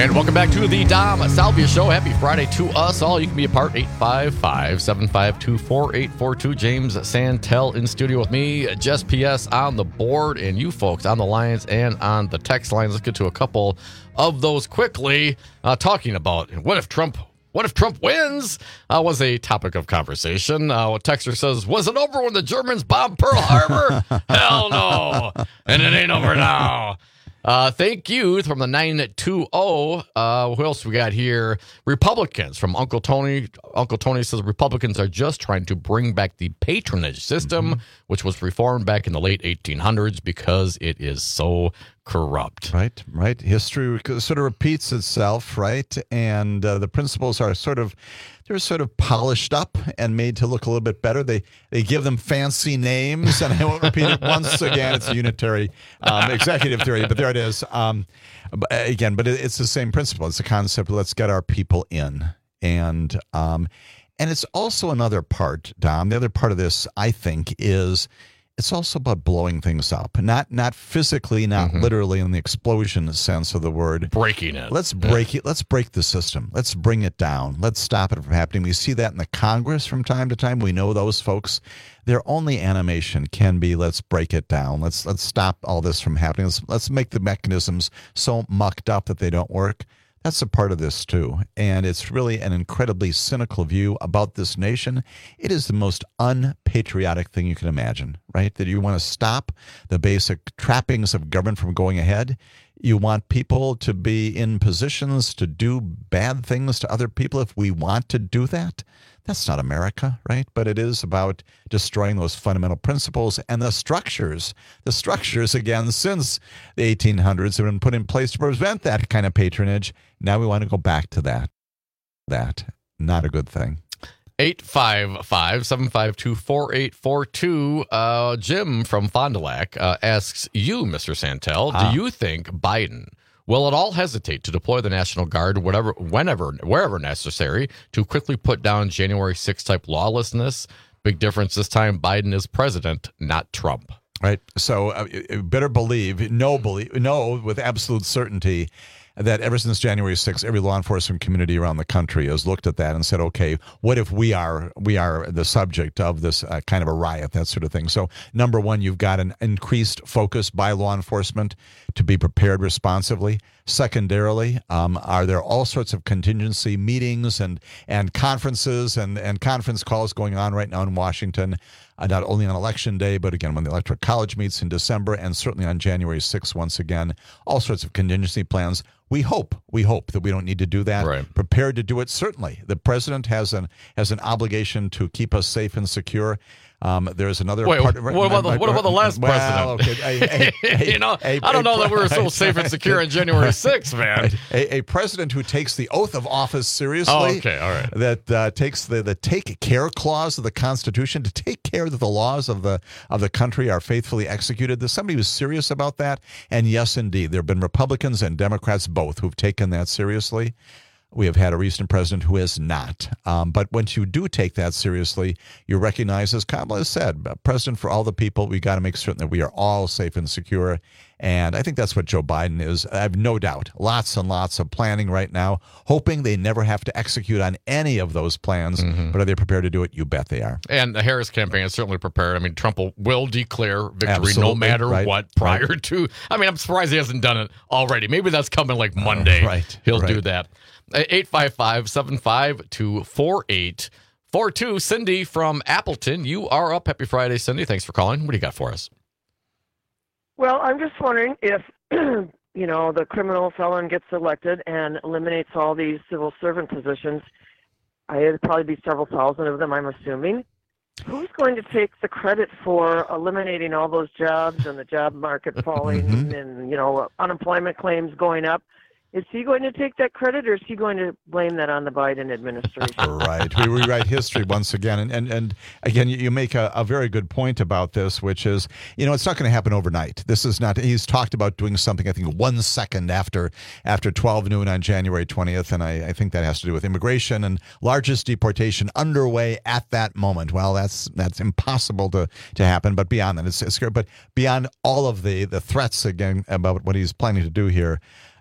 And welcome back to the Dom Salvia Show. Happy Friday to us all. You can be a part, eight five five, seven five two, four eight four two. James Santel in studio with me. Jess P S on the board, and you folks on the lines and on the text lines. Let's get to a couple of those quickly. Uh, talking about what if Trump What if Trump wins? Uh, was a topic of conversation. Uh, what Texter says, was it over when the Germans bombed Pearl Harbor? Hell no. And it ain't over now. Uh, thank you from the nine two zero. Uh, who else we got here? Republicans from Uncle Tony. Uncle Tony says Republicans are just trying to bring back the patronage system, mm-hmm. which was reformed back in the late eighteen hundreds because it is so corrupt. Right, right. History sort of repeats itself, right? And uh, the principles are sort of, they're sort of polished up and made to look a little bit better. They they give them fancy names, and I won't repeat it once again. It's a unitary um, executive theory, but there it is. Um, but again, but it, it's the same principle. It's the concept of let's get our people in. And um, and it's also another part, Dom. The other part of this, I think, is it's also about blowing things up. Not not physically, not mm-hmm. literally in the explosion sense of the word. Breaking it. Let's break yeah. it. Let's break the system. Let's bring it down. Let's stop it from happening. We see that in the Congress from time to time. We know those folks. Their only animation can be let's break it down. Let's let's stop all this from happening. Let's, let's make the mechanisms so mucked up that they don't work. That's a part of this, too. And it's really an incredibly cynical view about this nation. It is the most unpatriotic thing you can imagine, right? That you want to stop the basic trappings of government from going ahead. You want people to be in positions to do bad things to other people if we want to do that. That's not America, right? But it is about destroying those fundamental principles and the structures. The structures, again, since the eighteen hundreds have been put in place to prevent that kind of patronage. Now we want to go back to that. That, not a good thing. eight five five, seven five two, four eight four two. Uh, Jim from Fond du Lac uh, asks you, Mister Santel, ah. do you think Biden will at all hesitate to deploy the National Guard whatever, whenever, wherever necessary to quickly put down January sixth type lawlessness? Big difference this time. Biden is president, not Trump. Right. So uh, you better believe, no, believe, no, with absolute certainty, that ever since January sixth, every law enforcement community around the country has looked at that and said, okay, what if we are we are the subject of this uh, kind of a riot, that sort of thing. So number one, you've got an increased focus by law enforcement to be prepared responsively. Secondarily, um, are there all sorts of contingency meetings and, and conferences and, and conference calls going on right now in Washington, uh, not only on Election Day, but again, when the Electoral College meets in December and certainly on January sixth once again, all sorts of contingency plans. We hope, we hope that we don't need to do that. Right. Prepared to do it, certainly. The president has an has an obligation to keep us safe and secure. Um, there's another Wait, part. What about, the, what about the last well, president? Okay, a, a, a, you know, a, I don't know a, that we were so safe and secure on January sixth, man. A, a president who takes the oath of office seriously. Oh, okay, all right. That uh, takes the, the take care clause of the Constitution to take care that the laws of the of the country are faithfully executed. There's somebody who's serious about that. And yes, indeed, there have been Republicans and Democrats both who've taken that seriously. We have had a recent president who has not. Um, but once you do take that seriously, you recognize, as Kamala has said, president for all the people, we got to make certain that we are all safe and secure. And I think that's what Joe Biden is. I have no doubt. Lots and lots of planning right now, hoping they never have to execute on any of those plans. Mm-hmm. But are they prepared to do it? You bet they are. And the Harris campaign is certainly prepared. I mean, Trump will, will declare victory Absolutely. no matter right. what prior right. to. I mean, I'm surprised he hasn't done it already. Maybe that's coming like Monday. Uh, right. He'll right. do that. eight five five, seven five two, four eight four two. Cindy from Appleton, you are up. Happy Friday, Cindy. Thanks for calling. What do you got for us? Well, I'm just wondering if, you know, the criminal felon gets elected and eliminates all these civil servant positions. It'd probably be several thousand of them, I'm assuming. Who's going to take the credit for eliminating all those jobs and the job market falling mm-hmm. and, you know, unemployment claims going up? Is he going to take that credit, or is he going to blame that on the Biden administration? Right. We rewrite history once again. And, and, and again, you make a, a very good point about this, which is, you know, it's not going to happen overnight. This is not, he's talked about doing something, I think, one second after after twelve noon on January twentieth. And I, I think that has to do with immigration and largest deportation underway at that moment. Well, that's that's impossible to, to happen. But beyond that, it's, it's scary. But beyond all of the, the threats, again, about what he's planning to do here,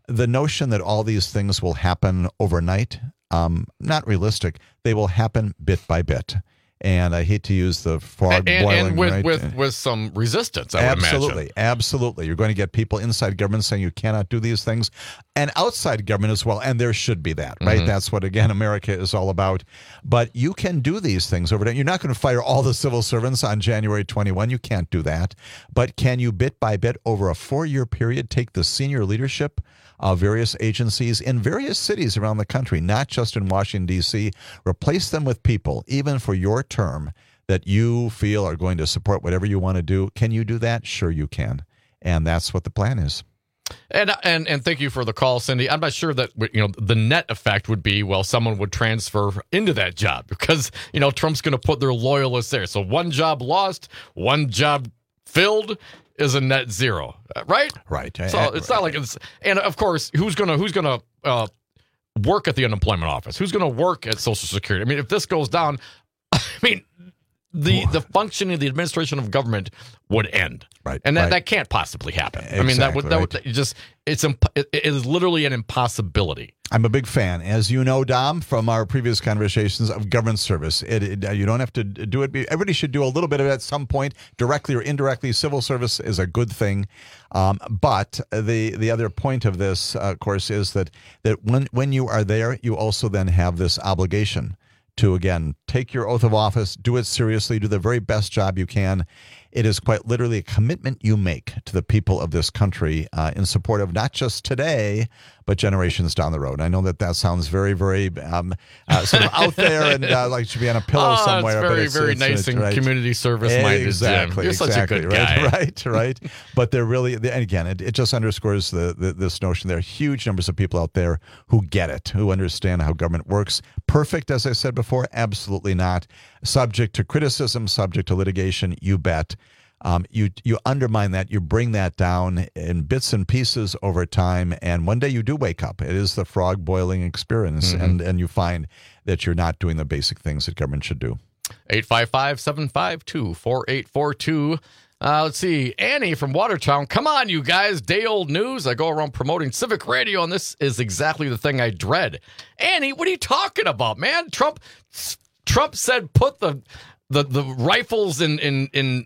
the notion that all these things will happen overnight, um, not realistic. They will happen bit by bit. And I hate to use the frog and, boiling. And with, right? with, with some resistance, I absolutely, would imagine. Absolutely. You're going to get people inside government saying you cannot do these things, and outside government as well. And there should be that, right? Mm-hmm. That's what, again, America is all about. But you can do these things over there. You're not going to fire all the civil servants on January twenty-first. You can't do that. But can you, bit by bit, over a four-year period, take the senior leadership of various agencies in various cities around the country, not just in Washington, D C, replace them with people, even for your term, that you feel are going to support whatever you want to do? Can you do that? Sure you can. And that's what the plan is. And and and thank you for the call, Cindy. I'm not sure that, you know, the net effect would be, well, someone would transfer into that job because, you know, Trump's going to put their loyalists there. So one job lost, one job filled is a net zero, right? Right. So I, it's not like it's, and of course, who's gonna who's gonna uh, work at the unemployment office? Who's gonna work at Social Security? I mean, if this goes down, I mean, the the functioning of the administration of government would end, right? And that, right. that can't possibly happen. Exactly, I mean, that would that right. would it just it's imp- it, it is literally an impossibility. I'm a big fan, as you know, Dom, from our previous conversations, of government service. It, it, you don't have to do it. Everybody should do a little bit of it at some point, directly or indirectly. Civil service is a good thing. Um, but the the other point of this, uh, of course, is that, that when, when you are there, you also then have this obligation to, again, take your oath of office, do it seriously, do the very best job you can. It is quite literally a commitment you make to the people of this country uh, in support of not just today, but generations down the road. I know that that sounds very, very um, uh, sort of out there and uh, like it should be on a pillow oh, somewhere. It's very, but it's, very it's, nice it's, and right. community service-minded, exactly, Jim. You're exactly, such a good right, guy. Right, right. But they're really, and again, it, it just underscores the, the this notion. There are huge numbers of people out there who get it, who understand how government works. Perfect, as I said before? Absolutely not. Subject to criticism, subject to litigation, you bet. Um, you you undermine that, you bring that down in bits and pieces over time, and one day you do wake up. It is the frog boiling experience, mm-hmm. and, and you find that you're not doing the basic things that government should do. eight five five, seven five two, four eight four two. Uh, let's see. Annie from Watertown. Come on, you guys. Day old news. I go around promoting Civic Radio, and this is exactly the thing I dread. Annie, what are you talking about, man? Trump Trump said put the the, the rifles in in in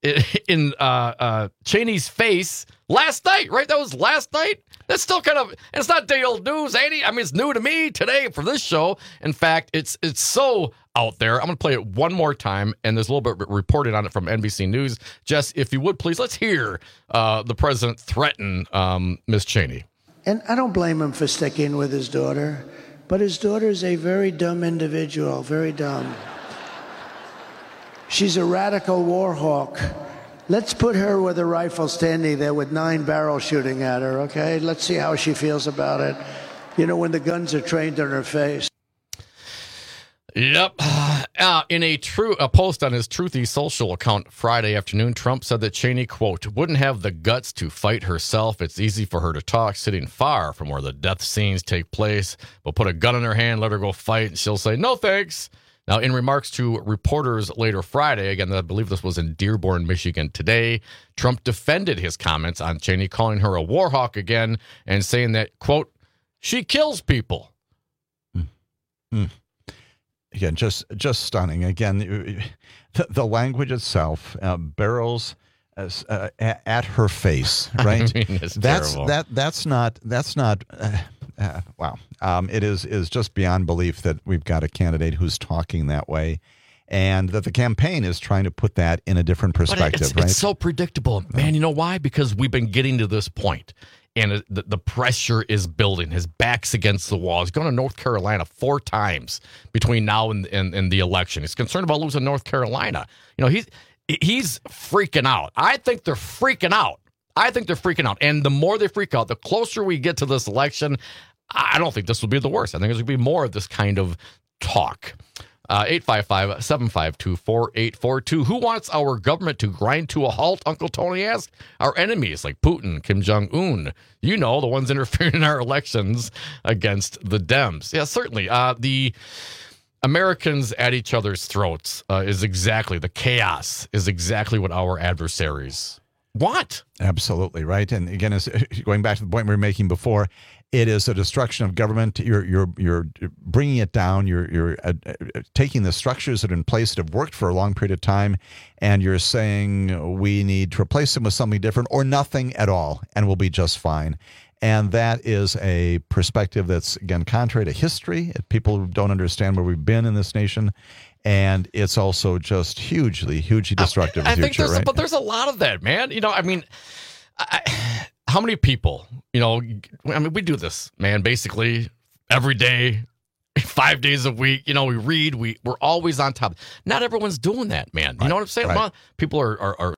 in uh, uh, Cheney's face last night, right? That was last night. That's still kind of, it's not day old news, Andy. I mean, it's new to me today for this show. In fact, it's it's so out there. I'm going to play it one more time, and there's a little bit reported on it from N B C News. Jess, if you would, please, let's hear uh, the president threaten um, Miss Cheney. And I don't blame him for sticking with his daughter, but his daughter is a very dumb individual, very dumb. She's a radical war hawk. Let's put her with a rifle standing there with nine barrels shooting at her, okay? Let's see how she feels about it. You know, when the guns are trained on her face. Yep. Uh, in a true a post on his Truthy social account Friday afternoon, Trump said that Cheney, quote, wouldn't have the guts to fight herself. It's easy for her to talk sitting far from where the death scenes take place. But put a gun in her hand, let her go fight, and she'll say, no thanks. Now, in remarks to reporters later Friday, again, I believe this was in Dearborn, Michigan today, Trump defended his comments on Cheney, calling her a war hawk again and saying that, quote, she kills people. Mm. Mm. Again, just just stunning. Again, the, the language itself, uh, barrels as, uh, at her face, right? I mean, it's that's terrible. that that's not that's not. Uh, Uh, wow. Um, it is is just beyond belief that we've got a candidate who's talking that way, and that the campaign is trying to put that in a different perspective, it's, right? It's so predictable. Man, you know why? Because we've been getting to this point, and the, the pressure is building. His back's against the wall. He's going to North Carolina four times between now and, and, and the election. He's concerned about losing North Carolina. You know, he's, he's freaking out. I think they're freaking out. I think they're freaking out. And the more they freak out, the closer we get to this election, I don't think this will be the worst. I think there's going to be more of this kind of talk. Uh, eight five five, seven five two, four eight four two. Who wants our government to grind to a halt, Uncle Tony asked? Our enemies like Putin, Kim Jong-un. You know, the ones interfering in our elections against the Dems. Yeah, certainly. Uh, the Americans at each other's throats uh, is exactly, the chaos is exactly what our adversaries want. Absolutely right. And again, as, going back to the point we were making before, it is a destruction of government. You're you're you're bringing it down. You're you're uh, taking the structures that are in place that have worked for a long period of time, and you're saying we need to replace them with something different or nothing at all, and we'll be just fine. And that is a perspective that's, again, contrary to history. People don't understand where we've been in this nation. And it's also just hugely, hugely destructive. I, I in the think future, there's, right? but there's a lot of that, man. You know, I mean, I, how many people, you know, I mean, we do this, man, basically every day, five days a week. You know, we read, we, we're always on top. Not everyone's doing that, man. You Right, know what I'm saying? right. Well, people are, are, are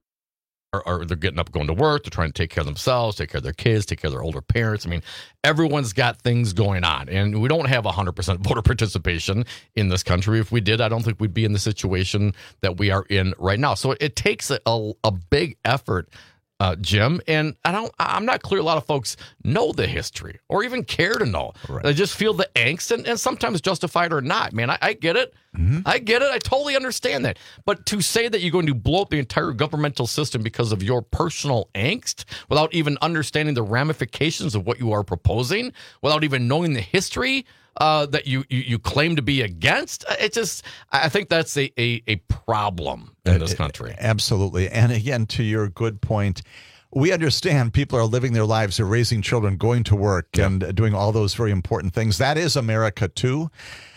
Or they're getting up, going to work. They're trying to take care of themselves, take care of their kids, take care of their older parents. I mean, everyone's got things going on. And we don't have one hundred percent voter participation in this country. If we did, I don't think we'd be in the situation that we are in right now. So it takes a, a, a big effort, uh, Jim. And I don't, I'm not clear a lot of folks know the history or even care to know. Right. They just feel the angst and, and sometimes justified or not. Man, I, I get it. Mm-hmm. I get it. I totally understand that. But to say that you're going to blow up the entire governmental system because of your personal angst without even understanding the ramifications of what you are proposing, without even knowing the history uh, that you, you you claim to be against, it just, I think that's a, a, a problem in this country. Absolutely. And again, to your good point, we understand people are living their lives, they're raising children, going to work, yeah. and doing all those very important things. That is America, too.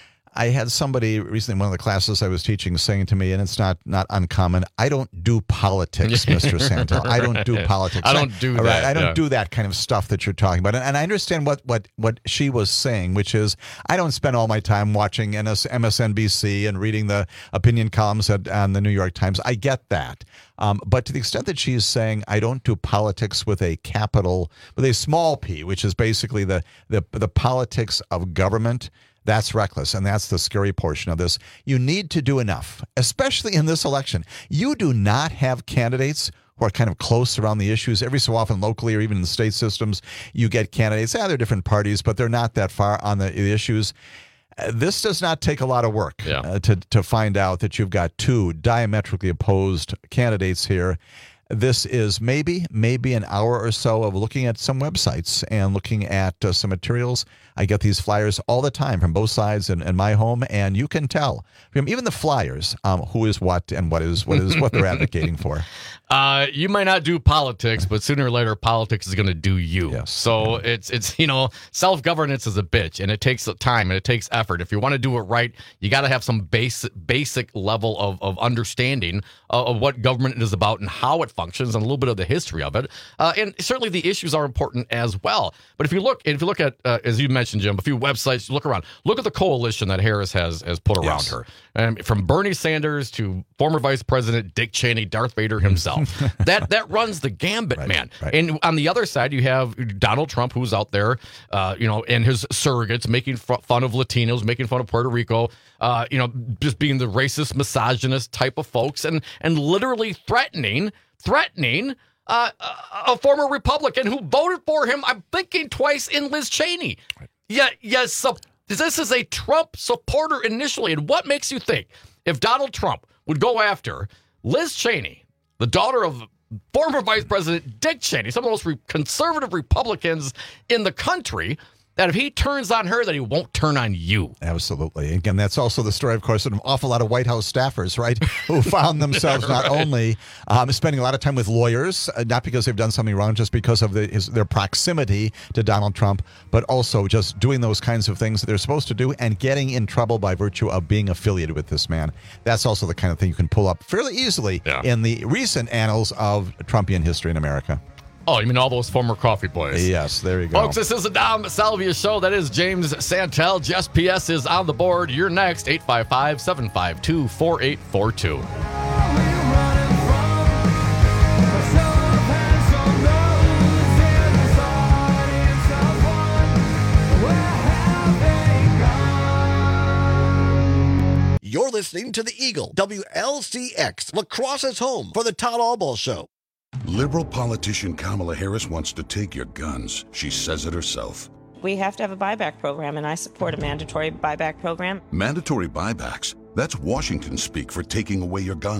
I had somebody recently in one of the classes I was teaching saying to me, and it's not not uncommon, I don't do politics, Mister Santel. I don't do politics. I don't do I, that. I don't yeah. do that kind of stuff that you're talking about. And, and I understand what, what, what she was saying, which is I don't spend all my time watching M S N B C and reading the opinion columns at, on the New York Times. I get that. Um, but to the extent that she's saying I don't do politics with a capital, with a small p, which is basically the the, the politics of government, that's reckless, and that's the scary portion of this. You need to do enough, especially in this election. You do not have candidates who are kind of close around the issues. Every so often, locally or even in the state systems, you get candidates. Yeah, they're different parties, but they're not that far on the, the issues. Uh, this does not take a lot of work yeah. uh, to, to find out that you've got two diametrically opposed candidates here. This is maybe, maybe an hour or so of looking at some websites and looking at uh, some materials. I get these flyers all the time from both sides in, in my home, and you can tell from even the flyers um, who is what and what is what is what they're advocating for. Uh, you might not do politics, but sooner or later, politics is going to do you. Yes. So it's it's you know, self governance is a bitch, and it takes time and it takes effort. If you want to do it right, you got to have some basic basic level of of understanding of, of what government is about and how it functions, and a little bit of the history of it. Uh, and certainly the issues are important as well. But if you look, if you look at uh, as you mentioned, Jim, a few websites, look around, look at the coalition that Harris has has put around Yes. her, and from Bernie Sanders to former Vice President Dick Cheney, Darth Vader himself. that that runs the gambit, Right, man. right. And on the other side, you have Donald Trump, who's out there, uh, you know, and his surrogates making f- fun of Latinos, making fun of Puerto Rico, uh, you know, just being the racist, misogynist type of folks, and and literally threatening, threatening. Uh, a former Republican who voted for him, I'm thinking twice, in Liz Cheney. Yeah, yes. So this is a Trump supporter initially. And what makes you think if Donald Trump would go after Liz Cheney, the daughter of former Vice President Dick Cheney, some of the most re- conservative Republicans in the country, that if he turns on her, that he won't turn on you? Absolutely. Again, that's also the story, of course, of an awful lot of White House staffers, right, who found themselves not Right. only um, spending a lot of time with lawyers, uh, not because they've done something wrong, just because of the, his, their proximity to Donald Trump, but also just doing those kinds of things that they're supposed to do and getting in trouble by virtue of being affiliated with this man. That's also the kind of thing you can pull up fairly easily Yeah. in the recent annals of Trumpian history in America. Oh, you mean all those former coffee boys? Yes, there you go. Folks, this is the Dom Salvia Show. That is James Santel. Jess P S is on the board. You're next, eight five five, seven five two, four eight four two. You're listening to The Eagle, W L C X, La Crosse's home for the Todd Albaugh Show. Liberal politician Kamala Harris wants to take your guns. She says it herself. We have to have a buyback program, and I support a mandatory buyback program. Mandatory buybacks. That's Washington speak for taking away your guns.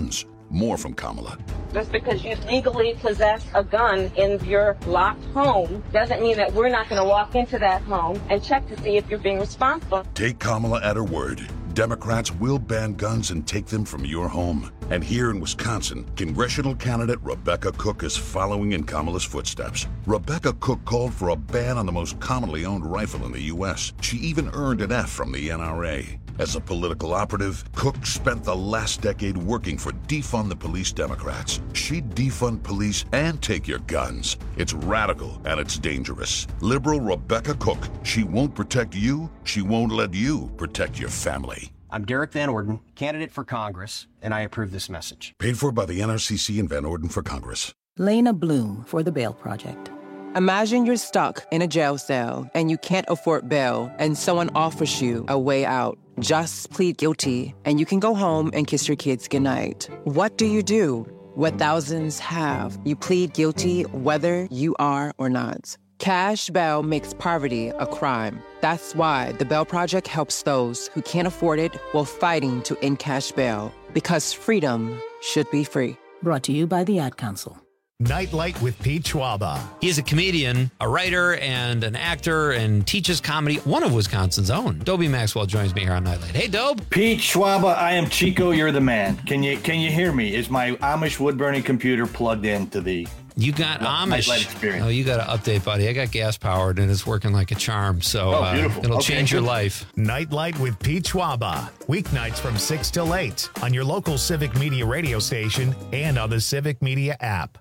More from Kamala. Just because you legally possess a gun in your locked home doesn't mean that we're not going to walk into that home and check to see if you're being responsible. Take Kamala at her word. Democrats will ban guns and take them from your home. And here in Wisconsin, congressional candidate Rebecca Cook is following in Kamala's footsteps. Rebecca Cook called for a ban on the most commonly owned rifle in the U S. She even earned an F from the N R A. As a political operative, Cook spent the last decade working for Defund the Police Democrats. She'd defund police and take your guns. It's radical and it's dangerous. Liberal Rebecca Cook. She won't protect you. She won't let you protect your family. I'm Derek Van Orden, candidate for Congress, and I approve this message. Paid for by the N R C C and Van Orden for Congress. Lena Bloom for the Bail Project. Imagine you're stuck in a jail cell and you can't afford bail and someone offers you a way out. Just plead guilty and you can go home and kiss your kids goodnight. What do you do? What thousands have. You plead guilty whether you are or not. Cash bail makes poverty a crime. That's why the Bail Project helps those who can't afford it while fighting to end cash bail. Because freedom should be free. Brought to you by the Ad Council. Nightlight with Pete Schwaba. He is a comedian, a writer, and an actor, and teaches comedy, one of Wisconsin's own. Dobie Maxwell joins me here on Nightlight. Hey, Dobe. Pete Schwaba, I am Chico, you're the man. Can you can you hear me? Is my Amish wood-burning computer plugged into the... You got Amish. Oh, you got to update, buddy. I got gas-powered, and it's working like a charm, so oh, uh, it'll okay, change your life. Nightlight with Pete Schwaba. Weeknights from six till eight on your local Civic Media radio station and on the Civic Media app.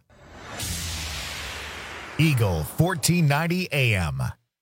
Eagle fourteen ninety A M.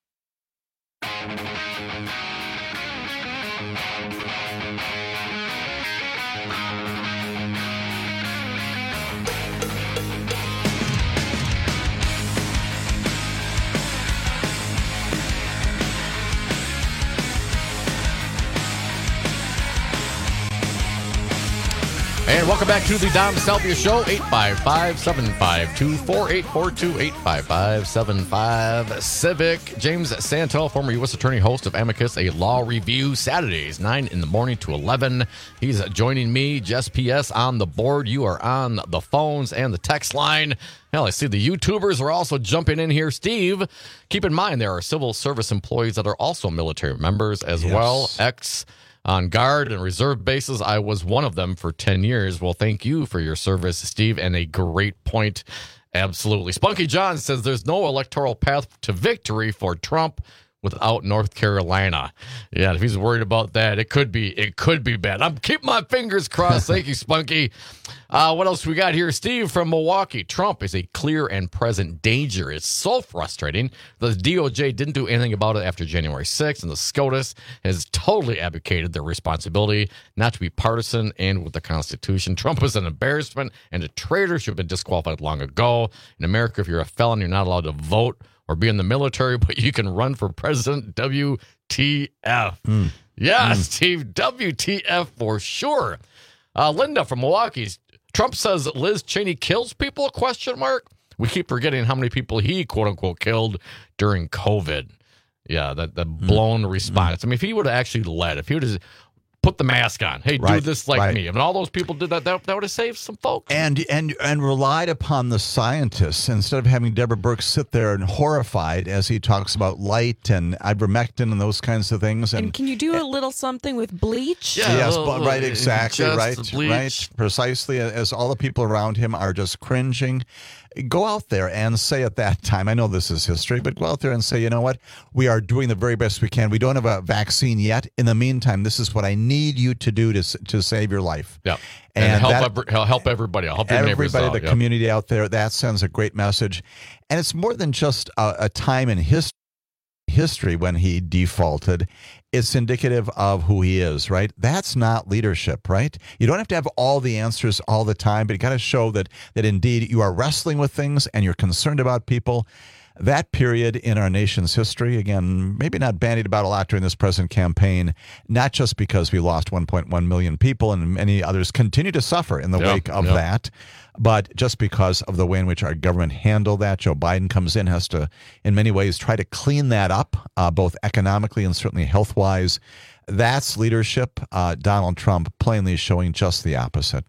And welcome back to the Dom Salvia Show, eight five five, seven five two, four eight four two, eight five five, seven five Civic. James Santel, former U S attorney, host of Amicus, a law review, Saturdays, nine in the morning to eleven. He's joining me, Jess P S, on the board. You are on the phones and the text line. Hell, I see the YouTubers are also jumping in here. Steve, keep in mind there are civil service employees that are also military members as yes. well, ex on guard and reserve bases. I was one of them for ten years. Well, thank you for your service, Steve, and a great point. Absolutely. Spunky John says there's no electoral path to victory for Trump without North Carolina. Yeah, if he's worried about that, it could be it could be bad. I'm keeping my fingers crossed. Thank you, Spunky. Uh, what else we got here? Steve from Milwaukee. Trump is a clear and present danger. It's so frustrating. The D O J didn't do anything about it after January sixth, and the SCOTUS has totally abdicated their responsibility not to be partisan and with the Constitution. Trump is an embarrassment and a traitor, should have been disqualified long ago. In America, if you're a felon, you're not allowed to vote or be in the military, but you can run for president. W T F. Mm. Yeah, mm. Steve, W T F for sure. Uh, Linda from Milwaukee. Trump says Liz Cheney kills people, question mark. We keep forgetting how many people he, quote unquote, killed during COVID. Yeah, that, that blown mm. response. I mean, if he would have actually led, if he would have put the mask on, hey, right, do this like right. me. If all those people did that, that, that would have saved some folks. And and and relied upon the scientists instead of having Deborah Burke sit there and horrified as he talks about light and ivermectin and those kinds of things. And, and can you do a little something with bleach? Yeah, yes, little, right, exactly, right, bleach. right, precisely. As all the people around him are just cringing. Go out there and say at that time, I know this is history, but go out there and say, you know what? We are doing the very best we can. We don't have a vaccine yet. In the meantime, this is what I need you to do to to save your life. Yeah. And, and help, that, every, help everybody. Help your neighbors out. Everybody, the yep. community out there. That sends a great message. And it's more than just a, a time in history. history when he defaulted. It's indicative of who he is, right? That's not leadership, right? You don't have to have all the answers all the time, but you got to show that that indeed you are wrestling with things and you're concerned about people. That period in our nation's history, again, maybe not bandied about a lot during this present campaign, not just because we lost one point one million people and many others continue to suffer in the yep, wake of yep. that, but just because of the way in which our government handled that. Joe Biden comes in, has to, in many ways, try to clean that up, uh, both economically and certainly health-wise. That's leadership. Uh, Donald Trump plainly showing just the opposite.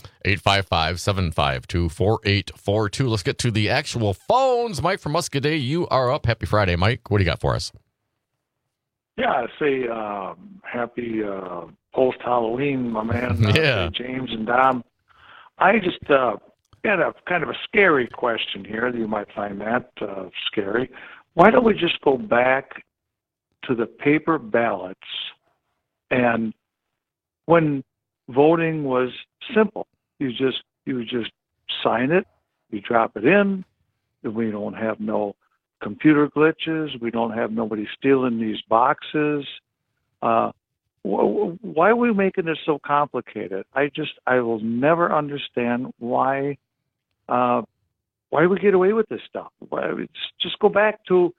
eight five five, seven five two, four eight four two. Let's get to the actual phones. Mike from Muscoda, you are up. Happy Friday, Mike. What do you got for us? Yeah, I say uh, happy uh, post-Halloween, my man. Uh, Yeah. James and Dom. I just uh, had a kind of a scary question here. You might find that uh, scary. Why don't we just go back to the paper ballots and when voting was simple? You just you just sign it, you drop it in. We don't have no computer glitches. We don't have nobody stealing these boxes. Uh, wh- why are we making this so complicated? I just I will never understand why uh, why we get away with this stuff. Why we just, just go back to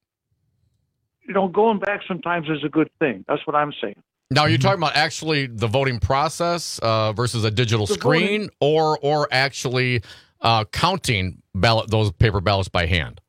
you know going back sometimes is a good thing. That's what I'm saying. Now, you're talking about actually the voting process uh, versus a digital The screen, voting- or or actually uh, counting ballot those paper ballots by hand.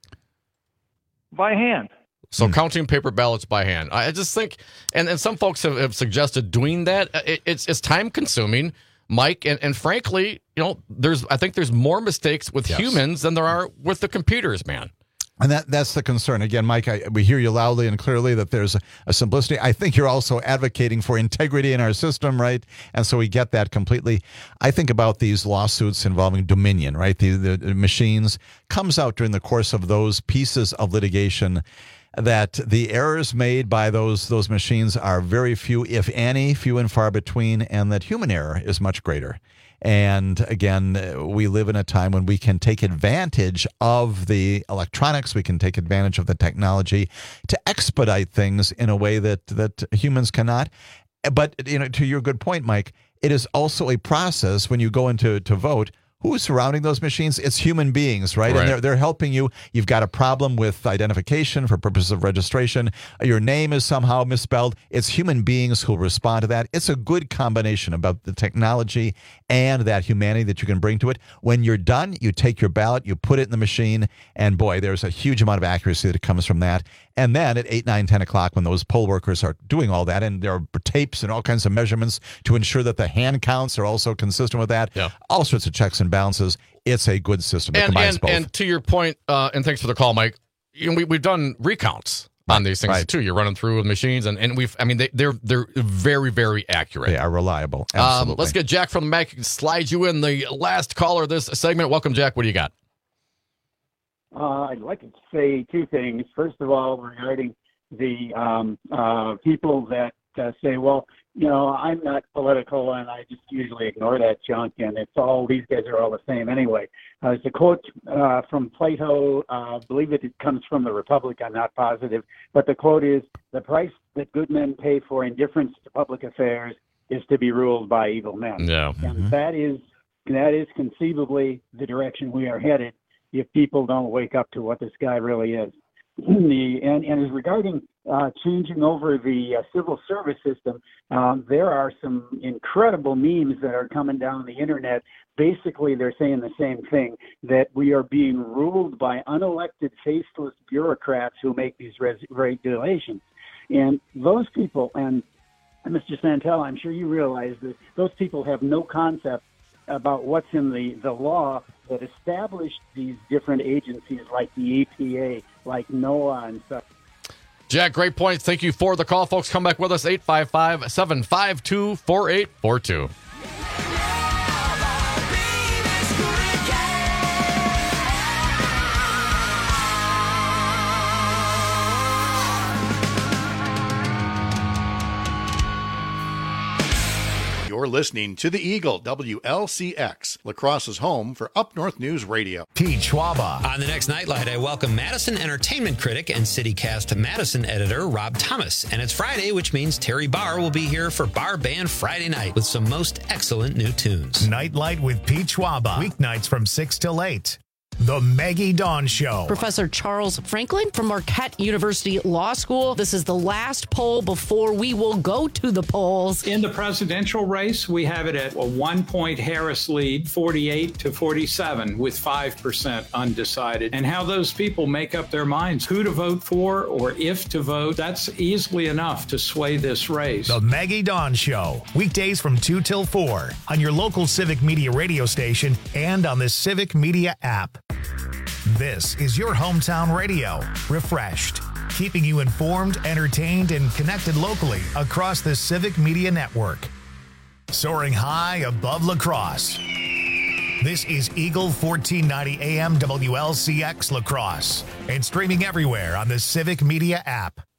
By hand. So counting paper ballots by hand. I just think, and, and some folks have, have suggested doing that. It, it's it's time consuming, Mike, and, and frankly, you know, there's I think there's more mistakes with Yes. humans than there are with the computers, man. And that that's the concern. Again, Mike, I, we hear you loudly and clearly that there's a, a simplicity. I think you're also advocating for integrity in our system, right? And so we get that completely. I think about these lawsuits involving Dominion, right? The, the machines comes out during the course of those pieces of litigation that the errors made by those those machines are very few, if any, few and far between, and that human error is much greater. And again, we live in a time when we can take advantage of the electronics, we can take advantage of the technology to expedite things in a way that, that humans cannot. But you know, to your good point, Mike, it is also a process when you go into to vote. Who's surrounding those machines? It's human beings, right? Right. And they're, they're helping you. You've got a problem with identification for purposes of registration. Your name is somehow misspelled. It's human beings who respond to that. It's a good combination about the technology and that humanity that you can bring to it. When you're done, you take your ballot, you put it in the machine, and boy, there's a huge amount of accuracy that comes from that. And then at eight, nine, ten o'clock, when those poll workers are doing all that, and there are tapes and all kinds of measurements to ensure that the hand counts are also consistent with that, Yeah. all sorts of checks and balances. It's a good system that And combines and, both. and to your point, uh, and thanks for the call, Mike. You know, we we've done recounts on these things right. too. You're running through with machines, and, and we've I mean they they're they're very very accurate. They are reliable. Um, Absolutely. let's get Jack from the Mac. Slide you in the last caller of this segment. Welcome, Jack. What do you got? Uh, I'd like to say two things. First of all, regarding the um, uh, people that uh, say, well, you know, I'm not political and I just usually ignore that junk and it's all, these guys are all the same anyway. Uh, it's a quote uh, from Plato. Uh, I believe it comes from the Republic. I'm not positive. But the quote is, the price that good men pay for indifference to public affairs is to be ruled by evil men. Yeah. And that is that is conceivably the direction we are headed if people don't wake up to what this guy really is. The, and, and as regarding uh, changing over the uh, civil service system, um, there are some incredible memes that are coming down the internet. Basically, they're saying the same thing, that we are being ruled by unelected, faceless bureaucrats who make these res- regulations. And those people, and Mister Santel, I'm sure you realize that those people have no concept about what's in the, the law that established these different agencies like the E P A, like NOAA and such. Jack, great point. Thank you for the call, folks. Come back with us, eight five five, seven five two, four eight four two. You're listening to The Eagle, W L C X, La Crosse's home for Up North News Radio. Pete Schwaba. On the next Nightlight, I welcome Madison entertainment critic and CityCast Madison editor Rob Thomas. And it's Friday, which means Terry Barr will be here for Bar Band Friday night with some most excellent new tunes. Nightlight with Pete Schwaba. Weeknights from six till eight. The Maggie Dawn Show. Professor Charles Franklin from Marquette University Law School. This is the last poll before we will go to the polls. In the presidential race, we have it at a one-point Harris lead, forty-eight to forty-seven, with five percent undecided. And how those people make up their minds who to vote for or if to vote, that's easily enough to sway this race. The Maggie Dawn Show. Weekdays from two till four on your local Civic Media radio station and on the Civic Media app. This is your hometown radio, refreshed, keeping you informed, entertained, and connected locally across the Civic Media Network. Soaring high above La Crosse. This is Eagle fourteen ninety A M W L C X La Crosse and streaming everywhere on the Civic Media app.